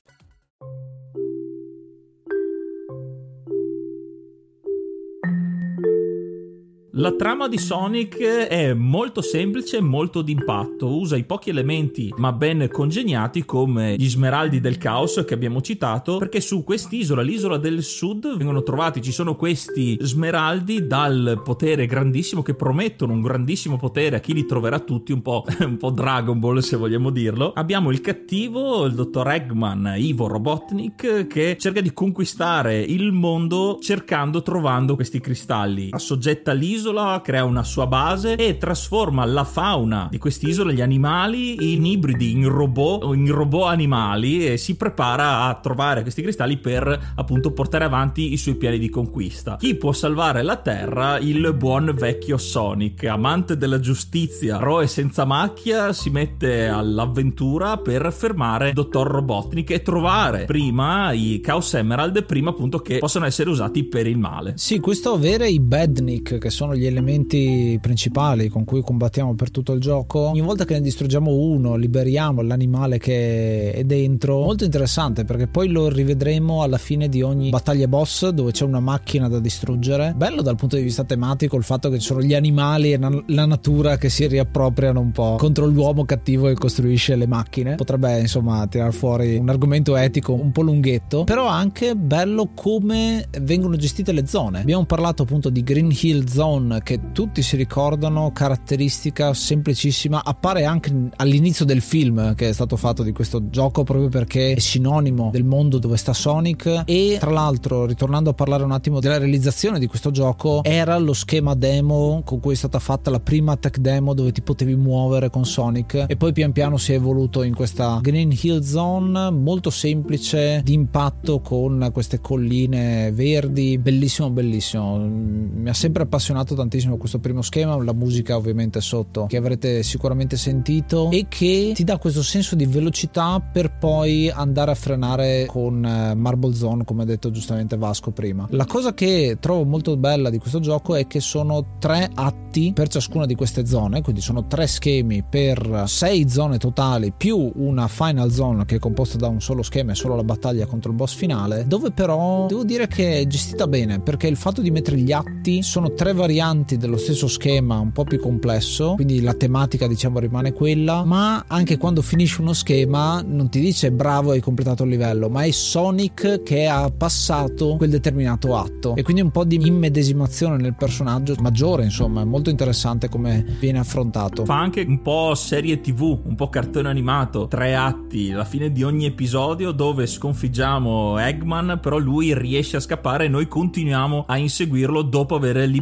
[SPEAKER 1] La trama di Sonic è molto semplice e molto d'impatto, usa i pochi elementi ma ben congegnati come gli smeraldi del caos che abbiamo citato, perché su quest'isola, l'isola del sud, vengono trovati, ci sono questi smeraldi dal potere grandissimo che promettono un grandissimo potere a chi li troverà tutti, un po' Dragon Ball se vogliamo dirlo. Abbiamo il cattivo, il dottor Eggman, Ivo Robotnik, che cerca di conquistare il mondo trovando questi cristalli, assoggetta l'isola, crea una sua base e trasforma la fauna di quest'isola, gli animali, in ibridi, in robot animali, e si prepara a trovare questi cristalli per appunto portare avanti i suoi piani di conquista. Chi può salvare la terra? Il buon vecchio Sonic, amante della giustizia, eroe senza macchia, si mette all'avventura per fermare Dottor Robotnik e trovare prima i Chaos Emerald, prima appunto che possano essere usati per il male.
[SPEAKER 2] Sì, questo avere i Badnik, che sono gli elementi principali con cui combattiamo per tutto il gioco, ogni volta che ne distruggiamo uno liberiamo l'animale che è dentro. Molto interessante, perché poi lo rivedremo alla fine di ogni battaglia boss dove c'è una macchina da distruggere. Bello dal punto di vista tematico il fatto che ci sono gli animali e la natura che si riappropriano un po' contro l'uomo cattivo che costruisce le macchine. Potrebbe insomma tirar fuori un argomento etico un po' lunghetto, però anche bello come vengono gestite le zone. Abbiamo parlato appunto di Green Hill Zone, che tutti si ricordano, caratteristica semplicissima, appare anche all'inizio del film che è stato fatto di questo gioco proprio perché è sinonimo del mondo dove sta Sonic. E tra l'altro, ritornando a parlare un attimo della realizzazione di questo gioco, era lo schema demo con cui è stata fatta la prima tech demo dove ti potevi muovere con Sonic, e poi pian piano si è evoluto in questa Green Hill Zone molto semplice, di impatto, con queste colline verdi. Bellissimo, bellissimo, mi ha sempre appassionato tantissimo questo primo schema, la musica ovviamente sotto che avrete sicuramente sentito, e che ti dà questo senso di velocità per poi andare a frenare con Marble Zone, come ha detto giustamente Vasco prima. La cosa che trovo molto bella di questo gioco è che sono 3 atti per ciascuna di queste zone, quindi sono 3 schemi per 6 zone totali più una final zone che è composta da un solo schema e solo la battaglia contro il boss finale, dove però devo dire che è gestita bene, perché il fatto di mettere gli atti, sono 3 varianti dello stesso schema un po' più complesso, quindi la tematica diciamo rimane quella, ma anche quando finisci uno schema non ti dice bravo hai completato il livello, ma è Sonic che ha passato quel determinato atto, e quindi un po' di immedesimazione nel personaggio maggiore. Insomma, è molto interessante come viene affrontato.
[SPEAKER 1] Fa anche un po' serie TV, un po' cartone animato, 3 atti alla fine di ogni episodio dove sconfiggiamo Eggman, però lui riesce a scappare e noi continuiamo a inseguirlo dopo aver liberato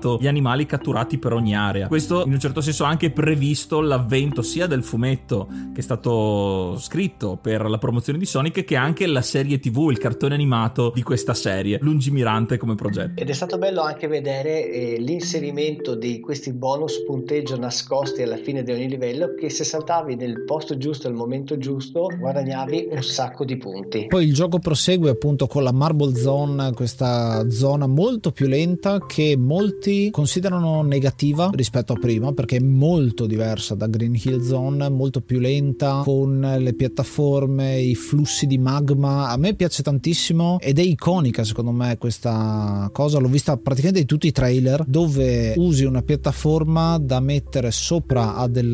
[SPEAKER 1] trovato gli animali catturati per ogni area. Questo in un certo senso ha anche previsto l'avvento sia del fumetto che è stato scritto per la promozione di Sonic, che anche la serie TV, il cartone animato di questa serie, lungimirante come progetto.
[SPEAKER 3] Ed è stato bello anche vedere l'inserimento di questi bonus punteggio nascosti alla fine di ogni livello, che se saltavi nel posto giusto al momento giusto guadagnavi un sacco di punti.
[SPEAKER 2] Poi il gioco prosegue appunto con la Marble Zone, questa zona molto più lenta che molti considerano negativa rispetto a prima, perché è molto diversa da Green Hill Zone, molto più lenta, con le piattaforme, i flussi di magma. A me piace tantissimo ed è iconica secondo me questa cosa, l'ho vista praticamente in tutti i trailer, dove usi una piattaforma da mettere sopra a del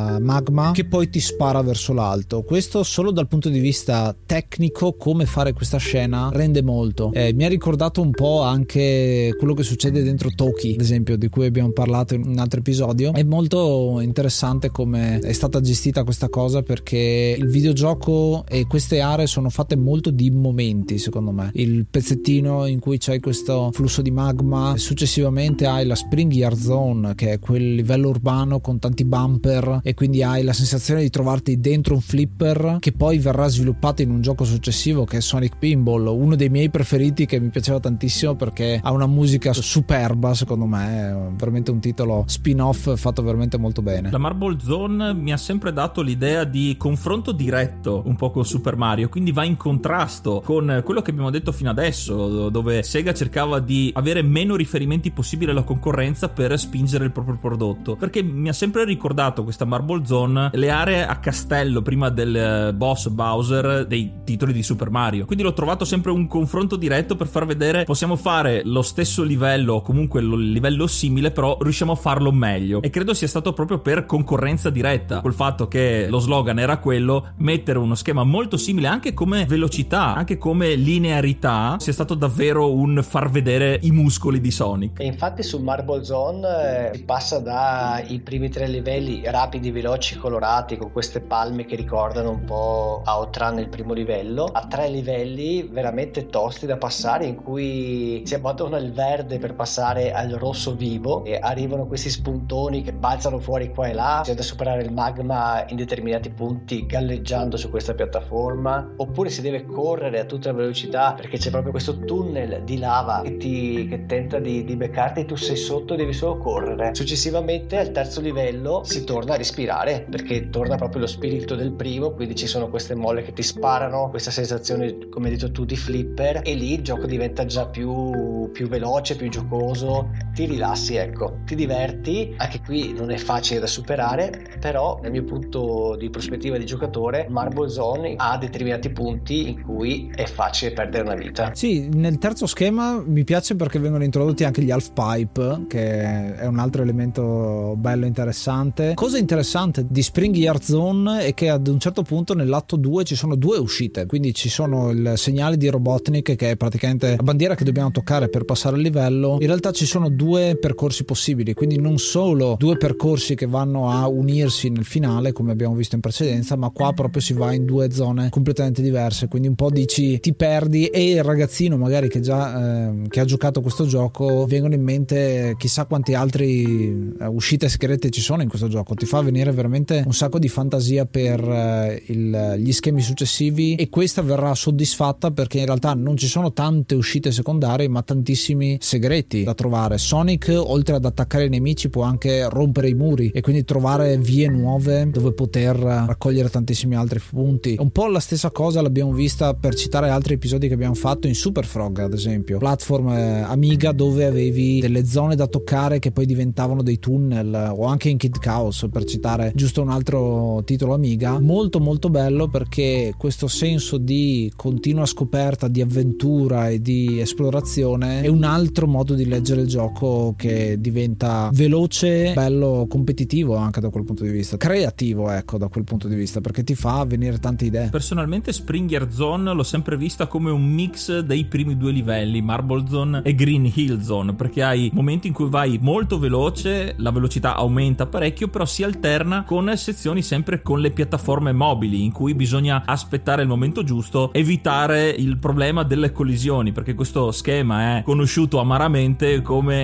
[SPEAKER 2] magma che poi ti spara verso l'alto. Questo solo dal punto di vista tecnico, come fare questa scena rende molto. Mi ha ricordato un po' anche quello che succede dentro Toki, ad esempio, di cui abbiamo parlato in un altro episodio. È molto interessante come è stata gestita questa cosa, perché il videogioco e queste aree sono fatte molto di momenti, secondo me. Il pezzettino in cui c'hai questo flusso di magma, successivamente hai la Spring Yard Zone, che è quel livello urbano con tanti bumper, e quindi hai la sensazione di trovarti dentro un flipper, che poi verrà sviluppato in un gioco successivo che è Sonic Pinball, uno dei miei preferiti, che mi piaceva tantissimo perché ha una musica superba, secondo me è veramente un titolo spin-off fatto veramente molto bene.
[SPEAKER 1] La Marble Zone mi ha sempre dato l'idea di confronto diretto un po' con Super Mario, quindi va in contrasto con quello che abbiamo detto fino adesso, dove Sega cercava di avere meno riferimenti possibile alla concorrenza per spingere il proprio prodotto, perché mi ha sempre ricordato questa Marble Zone le aree a castello prima del boss Bowser dei titoli di Super Mario, quindi l'ho trovato sempre un confronto diretto per far vedere possiamo fare lo stesso livello o comunque il livello simile, però riusciamo a farlo meglio, e credo sia stato proprio per concorrenza diretta, col fatto che lo slogan era quello, mettere uno schema molto simile anche come velocità, anche come linearità, sia stato davvero un far vedere i muscoli di Sonic.
[SPEAKER 3] E infatti su Marble Zone si passa dai primi 3 livelli rapidi, veloci, colorati, con queste palme che ricordano un po' Outrun il primo livello, a 3 livelli veramente tosti da passare, in cui si abbandona il verde per passare al rosso vivo e arrivano questi spuntoni che balzano fuori qua e là, c'è da superare il magma in determinati punti galleggiando su questa piattaforma, oppure si deve correre a tutta velocità perché c'è proprio questo tunnel di lava che tenta di beccarti, e tu sei sotto e devi solo correre. Successivamente al terzo livello si torna a respirare, perché torna proprio lo spirito del primo, quindi ci sono queste molle che ti sparano, questa sensazione, come hai detto tu, di flipper, e lì il gioco diventa già più veloce, più giocoso, ti rilassi, ecco, ti diverti. Anche qui non è facile da superare, però dal mio punto di prospettiva di giocatore Marble Zone ha determinati punti in cui è facile perdere una vita.
[SPEAKER 2] Sì, nel terzo schema mi piace perché vengono introdotti anche gli half pipe, che è un altro elemento bello interessante. Cosa interessante di Spring Yard Zone è che ad un certo punto nell'atto 2 ci sono 2 uscite, quindi ci sono il segnale di Robotnik, che è praticamente la bandiera che dobbiamo toccare per passare il livello. In realtà ci sono 2 percorsi possibili, quindi non solo 2 percorsi che vanno a unirsi nel finale come abbiamo visto in precedenza, ma qua proprio si va in 2 zone completamente diverse, quindi un po' dici ti perdi, e il ragazzino magari che già che ha giocato questo gioco vengono in mente chissà quanti altri uscite segrete ci sono in questo gioco. Ti fa venire veramente un sacco di fantasia per gli schemi successivi, e questa verrà soddisfatta perché in realtà non ci sono tante uscite secondarie ma tantissimi segreti da trovare. Sonic, oltre ad attaccare i nemici, può anche rompere i muri e quindi trovare vie nuove dove poter raccogliere tantissimi altri punti. Un po' la stessa cosa l'abbiamo vista, per citare altri episodi che abbiamo fatto, in Super Frog ad esempio, platform Amiga, dove avevi delle zone da toccare che poi diventavano dei tunnel, o anche in Kid Chaos, per citare giusto un altro titolo Amiga. Molto molto bello, perché questo senso di continua scoperta, di avventura e di esplorazione è un altro modo di leggere il gioco, che diventa veloce, bello, competitivo anche da quel punto di vista, creativo, ecco, da quel punto di vista, perché ti fa venire tante idee.
[SPEAKER 1] Personalmente Spring Yard Zone l'ho sempre vista come un mix dei primi 2 livelli, Marble Zone e Green Hill Zone, perché hai momenti in cui vai molto veloce, la velocità aumenta parecchio, però si alterna con sezioni sempre con le piattaforme mobili in cui bisogna aspettare il momento giusto, evitare il problema delle collisioni, perché questo schema è conosciuto amaramente come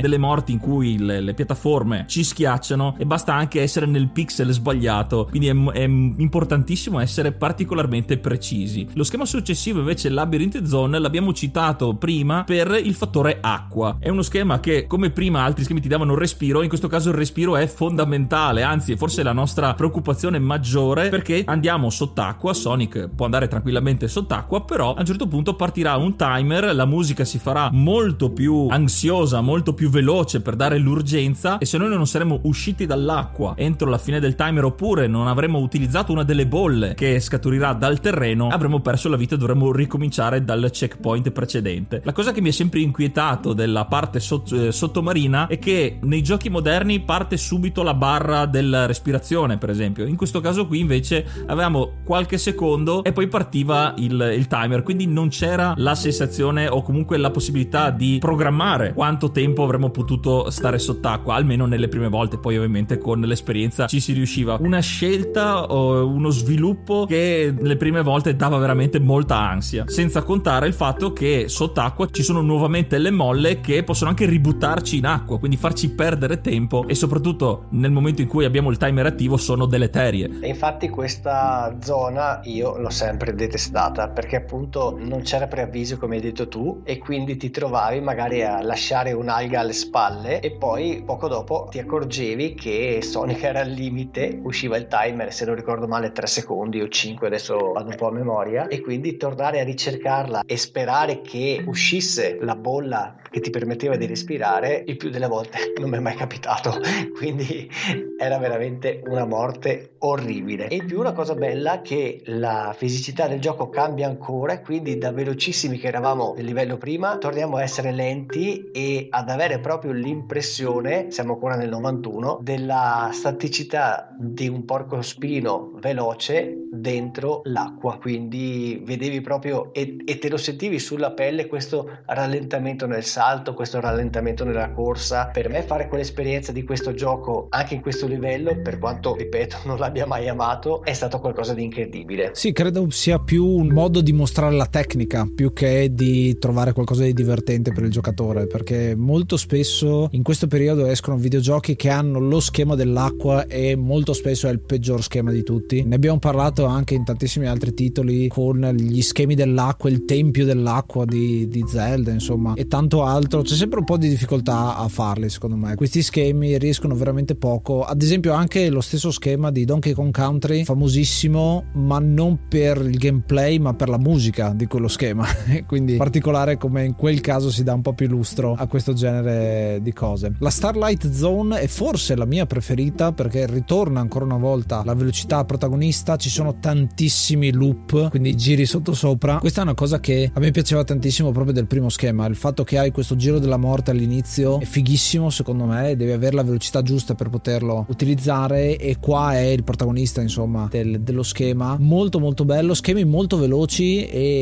[SPEAKER 1] delle morti in cui le piattaforme ci schiacciano e basta anche essere nel pixel sbagliato, quindi è importantissimo essere particolarmente precisi. Lo schema successivo invece, Labyrinth Zone, l'abbiamo citato prima per il fattore acqua. È uno schema che, come prima altri schemi ti davano respiro, in questo caso il respiro è fondamentale, anzi forse è la nostra preoccupazione maggiore, perché andiamo sott'acqua. Sonic può andare tranquillamente sott'acqua, però a un certo punto partirà un timer, la musica si farà molto più ansiosa, molto più veloce per dare l'urgenza, e se noi non saremo usciti dall'acqua entro la fine del timer, oppure non avremo utilizzato una delle bolle che scaturirà dal terreno, avremo perso la vita e dovremo ricominciare dal checkpoint precedente. La cosa che mi è sempre inquietato della parte sottomarina è che nei giochi moderni parte subito la barra della respirazione, per esempio. In questo caso qui invece avevamo qualche secondo e poi partiva il timer, quindi non c'era la sensazione o comunque la possibilità di programmare quanto tempo avremmo potuto stare sott'acqua, almeno nelle prime volte. Poi ovviamente con l'esperienza ci si riusciva. Una scelta o uno sviluppo che le prime volte dava veramente molta ansia, senza contare il fatto che sott'acqua ci sono nuovamente le molle che possono anche ributtarci in acqua, quindi farci perdere tempo, e soprattutto nel momento in cui abbiamo il timer attivo sono deleterie.
[SPEAKER 3] E infatti questa zona io l'ho sempre detestata, perché appunto non c'era preavviso, come hai detto tu, e quindi ti trovavi magari a lasciare un'alga alle spalle e poi poco dopo ti accorgevi che Sonic era al limite, usciva il timer, se non ricordo male 3 secondi o 5, adesso vado un po' a memoria, e quindi tornare a ricercarla e sperare che uscisse la bolla che ti permetteva di respirare, il più delle volte non mi è mai capitato, quindi era veramente una morte orribile. E in più una cosa bella, che la fisicità del gioco cambia ancora, quindi da velocissimi che eravamo nel livello prima torniamo a essere lenti e ad avere proprio l'impressione, siamo ancora nel 91, della staticità di un porcospino veloce dentro l'acqua, quindi vedevi proprio e te lo sentivi sulla pelle questo rallentamento nel salto, questo rallentamento nella corsa. Per me fare quell'esperienza di questo gioco anche in questo livello, per quanto ripeto non l'abbia mai amato, è stato qualcosa di incredibile.
[SPEAKER 2] Sì, credo sia più un modo di mostrare la tecnica più che di trovare qualcosa di divertente per il giocatore, perché molto spesso in questo periodo escono videogiochi che hanno lo schema dell'acqua e molto spesso è il peggior schema di tutti. Ne abbiamo parlato anche in tantissimi altri titoli, con gli schemi dell'acqua, il tempio dell'acqua di Zelda, insomma, e tanto altro. C'è sempre un po' di difficoltà a farli, secondo me. Questi schemi riescono veramente poco. Ad esempio anche lo stesso schema di Donkey Kong Country, famosissimo, ma non per il gameplay ma per la musica di quello schema, quindi particolare come in quel caso si dà un po' più lustro a questo genere di cose. La Starlight Zone è forse la mia preferita, perché ritorna ancora una volta la velocità protagonista, ci sono tantissimi loop, quindi giri sottosopra. Questa è una cosa che a me piaceva tantissimo proprio del primo schema, il fatto che hai questo giro della morte all'inizio è fighissimo, secondo me, devi avere la velocità giusta per poterlo utilizzare, e qua è il protagonista, insomma, dello schema. Molto molto bello, schemi molto veloci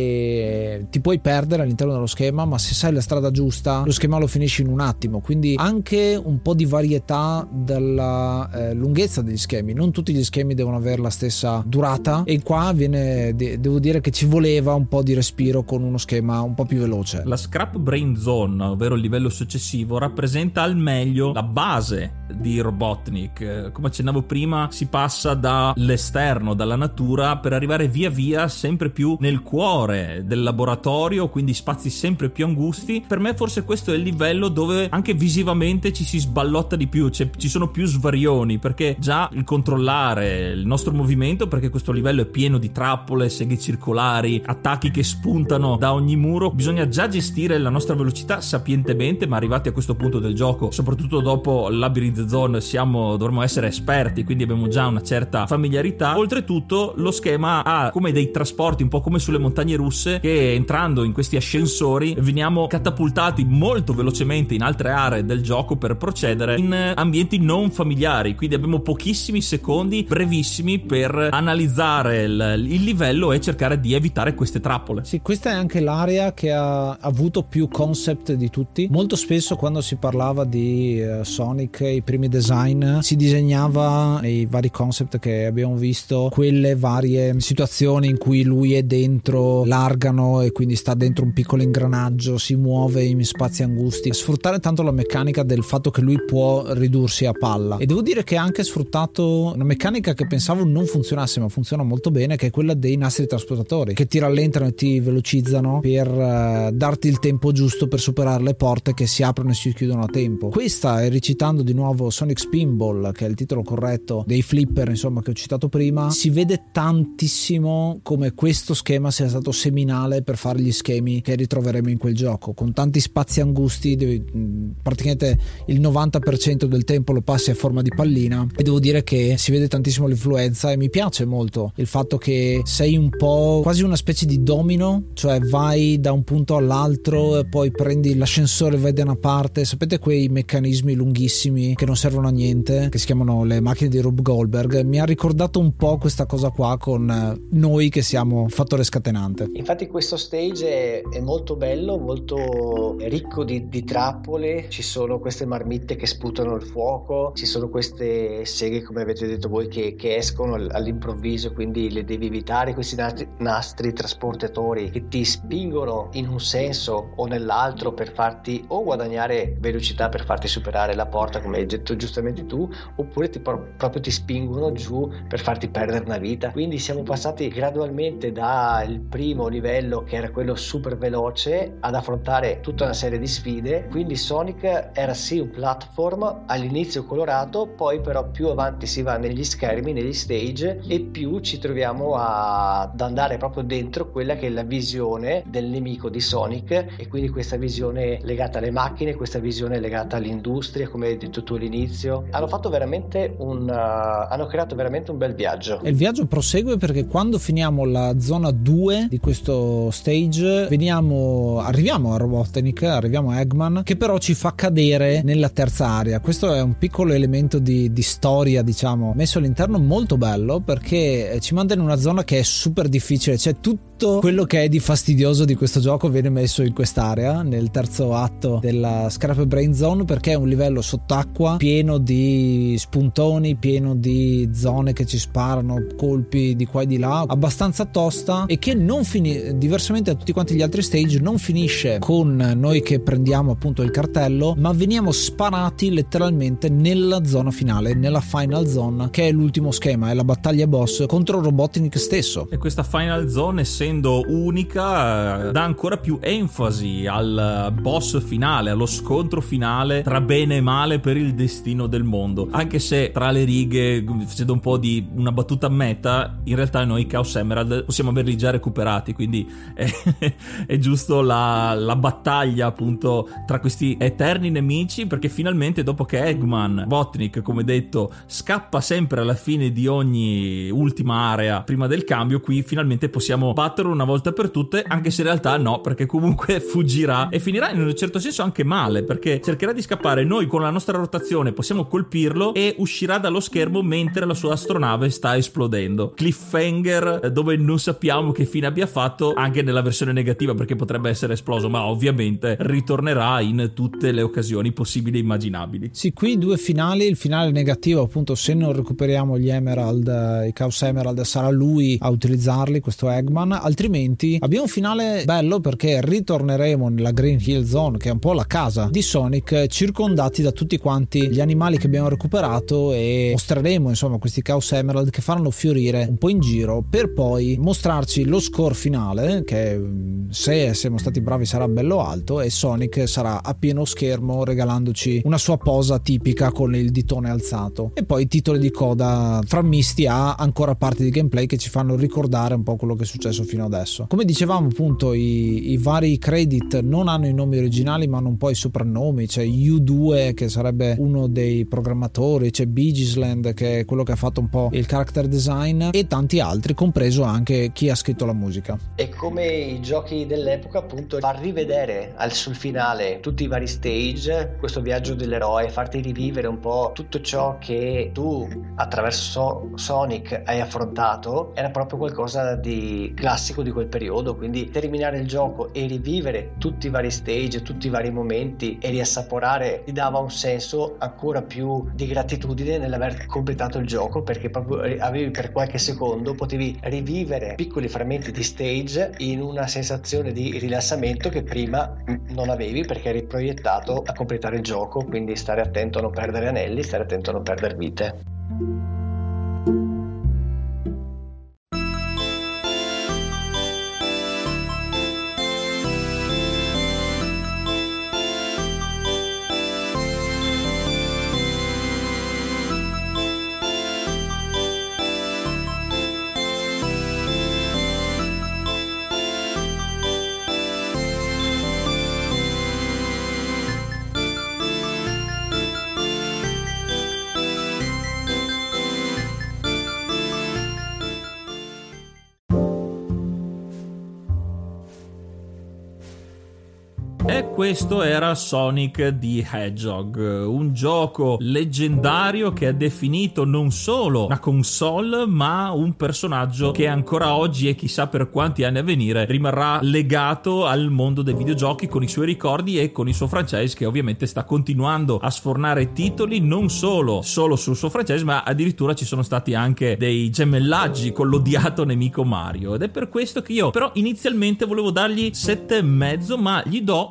[SPEAKER 2] e ti puoi perdere all'interno dello schema, ma se sai la strada giusta lo schema lo finisci in un attimo, quindi anche un po' di varietà dalla lunghezza degli schemi. Non tutti gli schemi devono avere la stessa durata, e qua devo dire che ci voleva un po' di respiro con uno schema un po' più veloce.
[SPEAKER 1] La Scrap Brain Zone, ovvero il livello successivo, rappresenta al meglio la base di Robotnik. Come accennavo prima, si passa dall'esterno, dalla natura, per arrivare via via sempre più nel cuore del laboratorio, quindi spazi sempre più angusti. Per me forse questo è il livello dove anche visivamente ci si sballotta di più, ci sono più svarioni, perché già il controllare il nostro movimento, perché questo livello è pieno di trappole, seghe circolari, attacchi che spuntano da ogni muro, bisogna già gestire la nostra velocità sapientemente, ma arrivati a questo punto del gioco, soprattutto dopo il Labyrinth Zone, dovremmo essere esperti, quindi abbiamo già una certa familiarità. Oltretutto lo schema ha come dei trasporti, un po' come sulle montagne russe, che entrando in questi ascensori veniamo catapultati molto velocemente in altre aree del gioco per procedere in ambienti non familiari, quindi abbiamo pochissimi secondi brevissimi per analizzare il livello e cercare di evitare queste trappole.
[SPEAKER 2] Sì, questa è anche l'area che ha avuto più concept favorite di tutti. Molto spesso quando si parlava di Sonic, i primi design, si disegnava nei vari concept che abbiamo visto quelle varie situazioni in cui lui è dentro l'argano e quindi sta dentro un piccolo ingranaggio, si muove in spazi angusti, sfruttare tanto la meccanica del fatto che lui può ridursi a palla. E devo dire che ha anche sfruttato una meccanica che pensavo non funzionasse ma funziona molto bene, che è quella dei nastri trasportatori, che ti rallentano e ti velocizzano per darti il tempo giusto per superare le porte che si aprono e si chiudono a tempo. Questa è, recitando di nuovo Sonic Spinball, che è il titolo corretto dei flipper insomma che ho citato prima, si vede tantissimo come questo schema sia stato seminale per fare gli schemi che ritroveremo in quel gioco, con tanti spazi angusti, praticamente il 90% del tempo lo passi a forma di pallina, e devo dire che si vede tantissimo l'influenza e mi piace molto il fatto che sei un po' quasi una specie di domino, cioè vai da un punto all'altro e poi prendi l'ascensore e vai da una parte. Sapete quei meccanismi lunghissimi che non servono a niente, che si chiamano le macchine di Rube Goldberg? Mi ha ricordato un po' questa cosa qua con noi che siamo fattore scatenante.
[SPEAKER 3] Infatti questo stage è molto bello, molto ricco di trappole, ci sono queste marmitte che sputano il fuoco, ci sono queste seghe, come avete detto voi, che escono all'improvviso, quindi le devi evitare, questi nastri trasportatori che ti spingono in un senso o nell'altro per farti o guadagnare velocità per farti superare la porta, come hai detto giustamente tu, oppure proprio ti spingono giù per farti perdere una vita. Quindi siamo passati gradualmente dal primo livello, che era quello super veloce, ad affrontare tutta una serie di sfide. Quindi Sonic era sì un platform all'inizio colorato, poi però più avanti si va negli schermi, negli stage, e più ci troviamo ad andare proprio dentro quella che è la visione del nemico di Sonic, e quindi questa visione legata alle macchine, questa visione legata all'industria, come hai detto tu all'inizio. Hanno creato veramente un bel viaggio.
[SPEAKER 2] E il viaggio prosegue perché quando finiamo la zona 2 di questo stage arriviamo a Robotnik, arriviamo a Eggman, che però ci fa cadere nella terza area. Questo è un piccolo elemento di storia, diciamo, messo all'interno, molto bello, perché ci manda in una zona che è super difficile, c'è tutto quello che è di fastidioso di questo gioco viene messo in quest'area, nel terzo atto della Scrap Brain Zone, perché è un livello sott'acqua pieno di spuntoni, pieno di zone che ci sparano colpi di qua e di là, abbastanza tosta, e che non diversamente da tutti quanti gli altri stage, non finisce con noi che prendiamo appunto il cartello, ma veniamo sparati letteralmente nella zona finale, nella final zone, che è l'ultimo schema, è la battaglia boss contro Robotnik stesso.
[SPEAKER 1] E questa final zone, essendo unica, dà ancora più enfasi al boss finale, allo scontro finale tra bene e male per il destino del mondo, anche se tra le righe, facendo un po' di una battuta meta, in realtà noi Chaos Emerald possiamo averli già recuperati, quindi è giusto la battaglia appunto tra questi eterni nemici, perché finalmente, dopo che Eggman, Robotnik, come detto, scappa sempre alla fine di ogni ultima area prima del cambio, qui finalmente possiamo batterlo una volta per tutte, anche se in realtà no, perché comunque fuggirà e finirà in un certo senso anche male, perché cercherà di scappare, noi con la nostra rotazione possiamo colpirlo e uscirà dallo schermo mentre la sua astronave sta esplodendo. Cliffhanger dove non sappiamo che fine abbia fatto, anche nella versione negativa, perché potrebbe essere esploso, ma ovviamente ritornerà in tutte le occasioni possibili e immaginabili.
[SPEAKER 2] Sì, qui due finali. Il finale negativo, appunto, se non recuperiamo gli Emerald, i Chaos Emerald, sarà lui a utilizzarli, questo Eggman, altrimenti abbiamo un finale bello perché ritorneremo nella Green Hill Zone, che è un po' la casa di Sonic, circondati da tutti quanti gli animali che abbiamo recuperato, e mostreremo insomma questi Chaos Emerald che faranno fiorire un po' in giro, per poi mostrarci lo score finale, che se siamo stati bravi sarà bello alto, e Sonic sarà a pieno schermo regalandoci una sua posa tipica con il ditone alzato, e poi titoli di coda frammisti a ancora parti di gameplay che ci fanno ricordare un po' quello che è successo fino adesso. Come dicevamo, appunto, i vari credit non hanno i nomi originali ma hanno un po' i soprannomi. C'è U2 che sarebbe uno dei programmatori, c'è Bigisland che è quello che ha fatto un po' il character design, e tanti altri, compreso anche chi ha scritto la musica.
[SPEAKER 3] E come i giochi dell'epoca, appunto, far rivedere sul finale tutti i vari stage, questo viaggio dell'eroe, farti rivivere un po' tutto ciò che tu attraverso Sonic hai affrontato, era proprio qualcosa di classico classico di quel periodo, quindi terminare il gioco e rivivere tutti i vari stage, tutti i vari momenti e riassaporare ti dava un senso ancora più di gratitudine nell'aver completato il gioco, perché proprio avevi per qualche secondo, potevi rivivere piccoli frammenti di stage in una sensazione di rilassamento che prima non avevi, perché eri proiettato a completare il gioco. Quindi stare attento a non perdere anelli, stare attento a non perdere vite.
[SPEAKER 1] E questo era Sonic the Hedgehog, un gioco leggendario che ha definito non solo una console ma un personaggio che ancora oggi e chissà per quanti anni a venire rimarrà legato al mondo dei videogiochi con i suoi ricordi e con il suo franchise, che ovviamente sta continuando a sfornare titoli non solo sul suo franchise, ma addirittura ci sono stati anche dei gemellaggi con l'odiato nemico Mario. Ed è per questo che io però inizialmente volevo dargli 7,5, ma gli do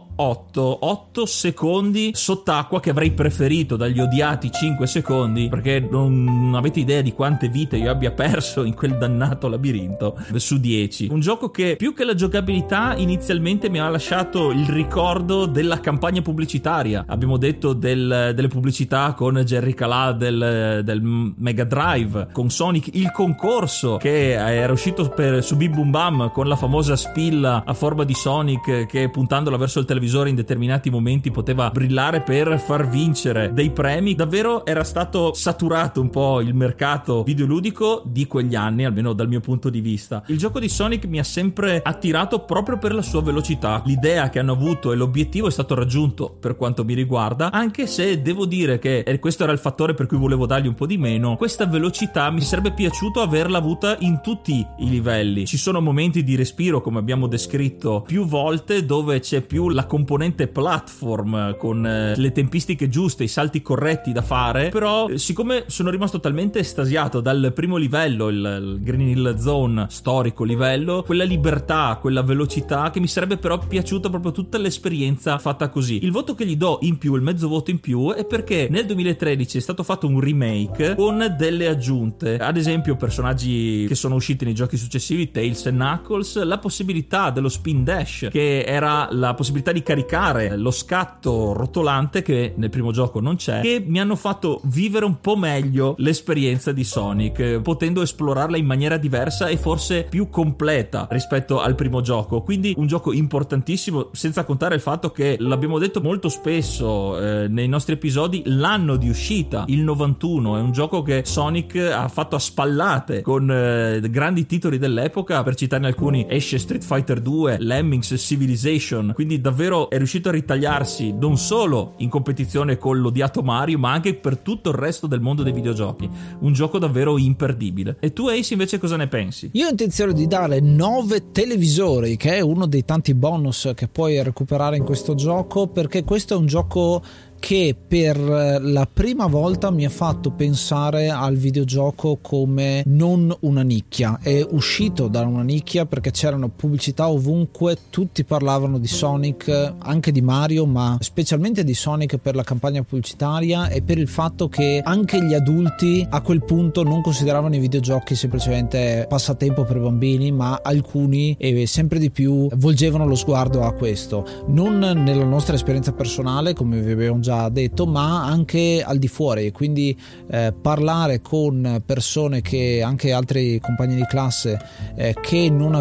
[SPEAKER 1] 8 secondi sott'acqua, che avrei preferito dagli odiati 5 secondi, perché non avete idea di quante vite io abbia perso in quel dannato labirinto su 10. Un gioco che più che la giocabilità inizialmente mi ha lasciato il ricordo della campagna pubblicitaria. Abbiamo detto delle pubblicità con Jerry Calà del Mega Drive, con Sonic, il concorso che era uscito su Bim Bum Bam con la famosa spilla a forma di Sonic che puntandola verso il televisore in determinati momenti poteva brillare per far vincere dei premi. Davvero era stato saturato un po' il mercato videoludico di quegli anni, almeno dal mio punto di vista. Il gioco di Sonic mi ha sempre attirato proprio per la sua velocità. L'idea che hanno avuto e l'obiettivo è stato raggiunto per quanto mi riguarda, anche se devo dire che, e questo era il fattore per cui volevo dargli un po' di meno, questa velocità mi sarebbe piaciuto averla avuta in tutti i livelli. Ci sono momenti di respiro, come abbiamo descritto più volte, dove c'è più la componente platform con le tempistiche giuste, i salti corretti da fare. Però siccome sono rimasto talmente estasiato dal primo livello, il Green Hill Zone storico livello, quella libertà, quella velocità, che mi sarebbe però piaciuta proprio tutta l'esperienza fatta così. Il voto che gli do in più, il mezzo voto in più, è perché nel 2013 è stato fatto un remake con delle aggiunte, ad esempio personaggi che sono usciti nei giochi successivi, Tails e Knuckles, la possibilità dello spin dash, che era la possibilità di caricare lo scatto rotolante che nel primo gioco non c'è, che mi hanno fatto vivere un po' meglio l'esperienza di Sonic, potendo esplorarla in maniera diversa e forse più completa rispetto al primo gioco. Quindi un gioco importantissimo, senza contare il fatto che l'abbiamo detto molto spesso nei nostri episodi, l'anno di uscita, il 91, è un gioco che Sonic ha fatto a spallate con grandi titoli dell'epoca. Per citarne alcuni, esce Street Fighter 2, Lemmings, Civilization, quindi davvero è riuscito a ritagliarsi non solo in competizione con l'odiato Mario, ma anche per tutto il resto del mondo dei videogiochi. Un gioco davvero imperdibile. E tu, Ace, invece cosa ne pensi?
[SPEAKER 2] Io ho intenzione di dare 9 televisori, che è uno dei tanti bonus che puoi recuperare in questo gioco, perché questo è un gioco che per la prima volta mi ha fatto pensare al videogioco come non una nicchia. È uscito da una nicchia perché c'erano pubblicità ovunque, tutti parlavano di Sonic, anche di Mario, ma specialmente di Sonic per la campagna pubblicitaria e per il fatto che anche gli adulti a quel punto non consideravano i videogiochi semplicemente passatempo per bambini, ma alcuni e sempre di più volgevano lo sguardo a questo, non nella nostra esperienza personale, come vi abbiamo già detto, ma anche al di fuori. Quindi parlare con persone, che anche altri compagni di classe che non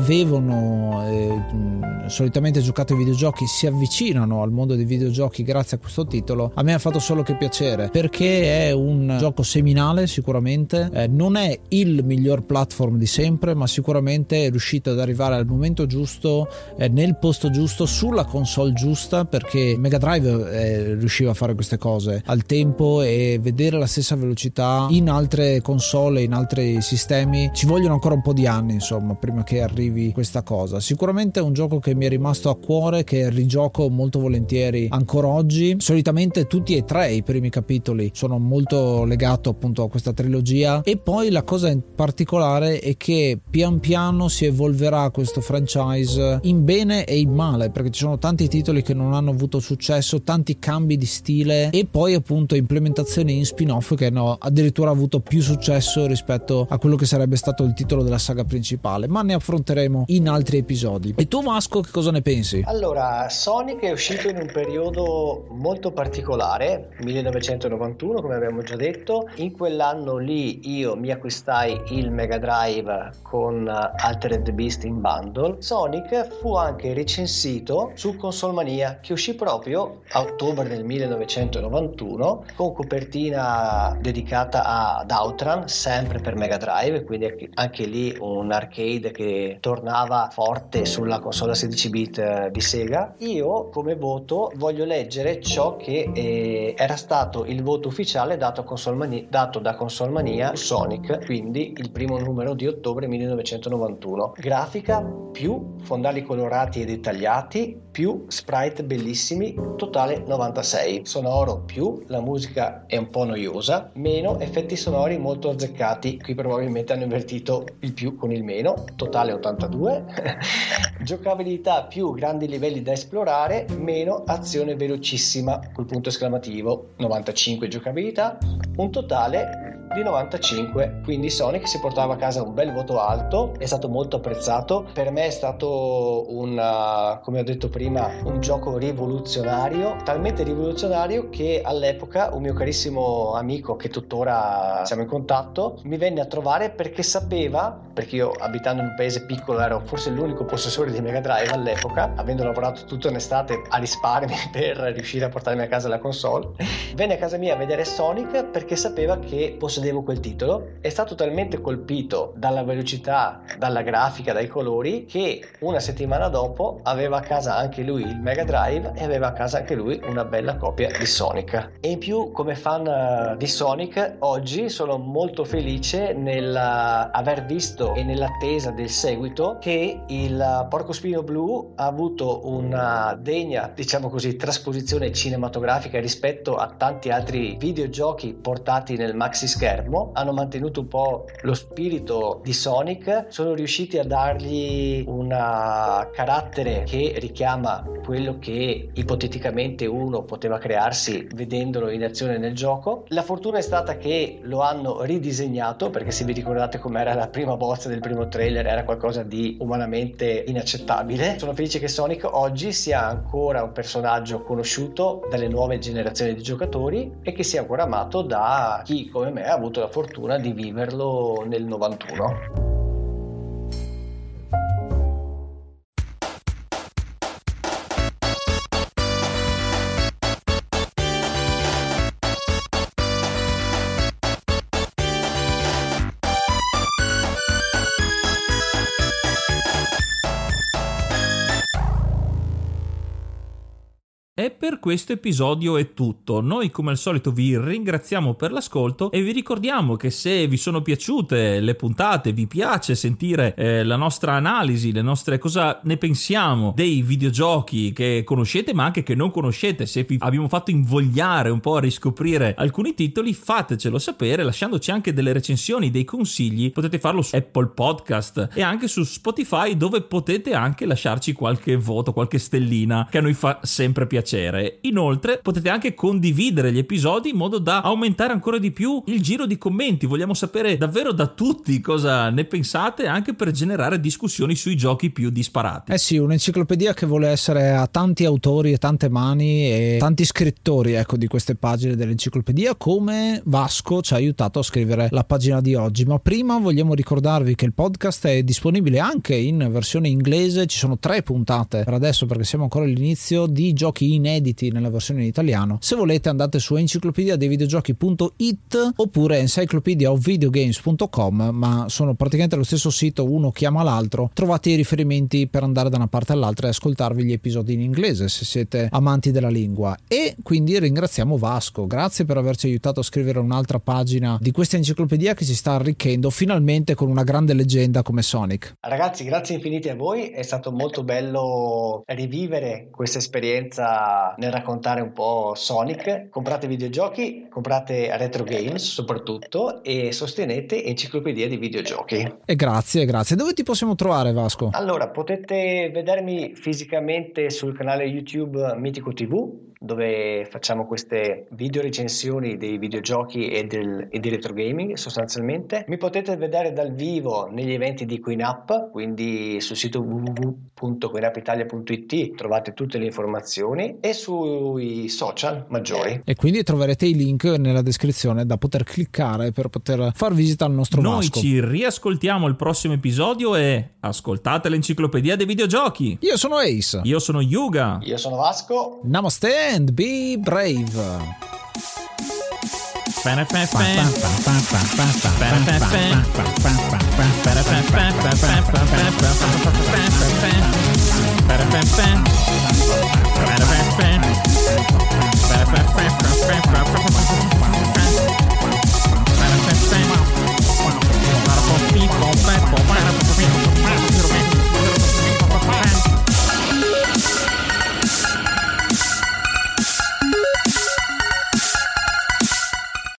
[SPEAKER 2] avevano solitamente giocato ai videogiochi, si avvicinano al mondo dei videogiochi grazie a questo titolo, a me ha fatto solo che piacere, perché è un gioco seminale. Sicuramente non è il miglior platform di sempre, ma sicuramente è riuscito ad arrivare al momento giusto, nel posto giusto, sulla console giusta, perché Mega Drive riusciva a fare queste cose al tempo, e vedere la stessa velocità in altre console, in altri sistemi, ci vogliono ancora un po' di anni, insomma, prima che arrivi questa cosa. Sicuramente è un gioco che mi è rimasto a cuore, che rigioco molto volentieri ancora oggi. Solitamente tutti e tre i primi capitoli sono molto legato appunto a questa trilogia, e poi la cosa in particolare è che pian piano si evolverà questo franchise in bene e in male, perché ci sono tanti titoli che non hanno avuto successo, tanti cambi di stile, e poi appunto implementazioni in spin-off che hanno addirittura avuto più successo rispetto a quello che sarebbe stato il titolo della saga principale, ma ne affronteremo in altri episodi. E tu, Vasco, che cosa ne pensi?
[SPEAKER 3] Allora, Sonic è uscito in un periodo molto particolare, 1991 come abbiamo già detto. In quell'anno lì io mi acquistai il Mega Drive con Altered Beast in bundle. Sonic fu anche recensito su Console Mania, che uscì proprio a ottobre del 1991 con copertina dedicata ad Outrun, sempre per Mega Drive, quindi anche lì un arcade che tornava forte sulla console 16 bit di Sega. Io come voto voglio leggere ciò che era stato il voto ufficiale dato da Console Mania su Sonic, quindi il primo numero di ottobre 1991. Grafica più fondali colorati e dettagliati, più sprite bellissimi, totale 96. Sonoro più, la musica è un po' noiosa, meno effetti sonori molto azzeccati, qui probabilmente hanno invertito il più con il meno, totale 82. Giocabilità più, grandi livelli da esplorare, meno azione velocissima col punto esclamativo, 95 giocabilità, un totale di 95. Quindi Sonic si portava a casa un bel voto alto, è stato molto apprezzato. Per me è stato come ho detto prima, un gioco rivoluzionario, talmente rivoluzionario che all'epoca un mio carissimo amico, che tuttora siamo in contatto, mi venne a trovare perché sapeva, perché io abitando in un paese piccolo ero forse l'unico possessore di Mega Drive all'epoca, avendo lavorato tutta un'estate a risparmi per riuscire a portarmi a casa la console, venne a casa mia a vedere Sonic perché sapeva che possedevo quel titolo. È stato talmente colpito dalla velocità, dalla grafica, dai colori, che una settimana dopo aveva a casa anche lui il Mega Drive e aveva a casa anche lui una bella copia di Sonic. E in più, come fan di Sonic, oggi sono molto felice nel aver visto e nell'attesa del seguito che il Porcospino Blu ha avuto una degna, diciamo così, trasposizione cinematografica rispetto a tanti altri videogiochi portati nel maxi schermo. Hanno mantenuto un po' lo spirito di Sonic, sono riusciti a dargli un carattere che richiama quello che ipoteticamente uno poteva crearsi vedendolo in azione nel gioco. La fortuna è stata che lo hanno ridisegnato, perché se vi ricordate com'era la prima bozza del primo trailer era qualcosa di umanamente inaccettabile. Sono felice che Sonic oggi sia ancora un personaggio conosciuto dalle nuove generazioni di giocatori e che sia ancora amato da chi come me ha avuto la fortuna di viverlo nel 91.
[SPEAKER 1] E per questo episodio è tutto. Noi come al solito vi ringraziamo per l'ascolto e vi ricordiamo che se vi sono piaciute le puntate, vi piace sentire la nostra analisi, le nostre cosa ne pensiamo dei videogiochi che conoscete ma anche che non conoscete, se vi abbiamo fatto invogliare un po' a riscoprire alcuni titoli, fatecelo sapere lasciandoci anche delle recensioni, dei consigli. Potete farlo su Apple Podcast e anche su Spotify, dove potete anche lasciarci qualche voto, qualche stellina, che a noi fa sempre piacere. Inoltre potete anche condividere gli episodi in modo da aumentare ancora di più il giro di commenti. Vogliamo sapere davvero da tutti cosa ne pensate, anche per generare discussioni sui giochi più disparati.
[SPEAKER 2] Eh sì, un'enciclopedia che vuole essere a tanti autori e tante mani e tanti scrittori, ecco, di queste pagine dell'enciclopedia, come Vasco ci ha aiutato a scrivere la pagina di oggi. Ma prima vogliamo ricordarvi che il podcast è disponibile anche in versione inglese. Ci sono 3 puntate per adesso, perché siamo ancora all'inizio, di giochi indie inediti nella versione in italiano. Se volete andate su enciclopediadeivideogiochi.it oppure encyclopediaofvideogames.com, ma sono praticamente lo stesso sito, uno chiama l'altro. Trovate i riferimenti per andare da una parte all'altra e ascoltarvi gli episodi in inglese se siete amanti della lingua. E quindi ringraziamo Vasco, grazie per averci aiutato a scrivere un'altra pagina di questa enciclopedia che si sta arricchendo finalmente con una grande leggenda come Sonic.
[SPEAKER 3] Ragazzi, grazie infinite a voi, è stato molto bello rivivere questa esperienza nel raccontare un po' Sonic. Comprate videogiochi, comprate retro games soprattutto e sostenete Enciclopedia di Videogiochi.
[SPEAKER 2] E grazie. Dove ti possiamo trovare, Vasco?
[SPEAKER 3] Allora, potete vedermi fisicamente sul canale YouTube Mitico TV, dove facciamo queste video recensioni dei videogiochi e di retro gaming sostanzialmente. Mi potete vedere dal vivo negli eventi di QueenUp, quindi sul sito www.queenupitalia.it trovate tutte le informazioni e sui social maggiori.
[SPEAKER 2] E quindi troverete i link nella descrizione da poter cliccare per poter far visita al nostro
[SPEAKER 1] Noi
[SPEAKER 2] Vasco.
[SPEAKER 1] ci riascoltiamo il prossimo episodio e ascoltate l'Enciclopedia dei Videogiochi.
[SPEAKER 2] Io sono Ace.
[SPEAKER 1] Io sono Yuga.
[SPEAKER 3] Io sono Vasco.
[SPEAKER 2] Namaste and be brave.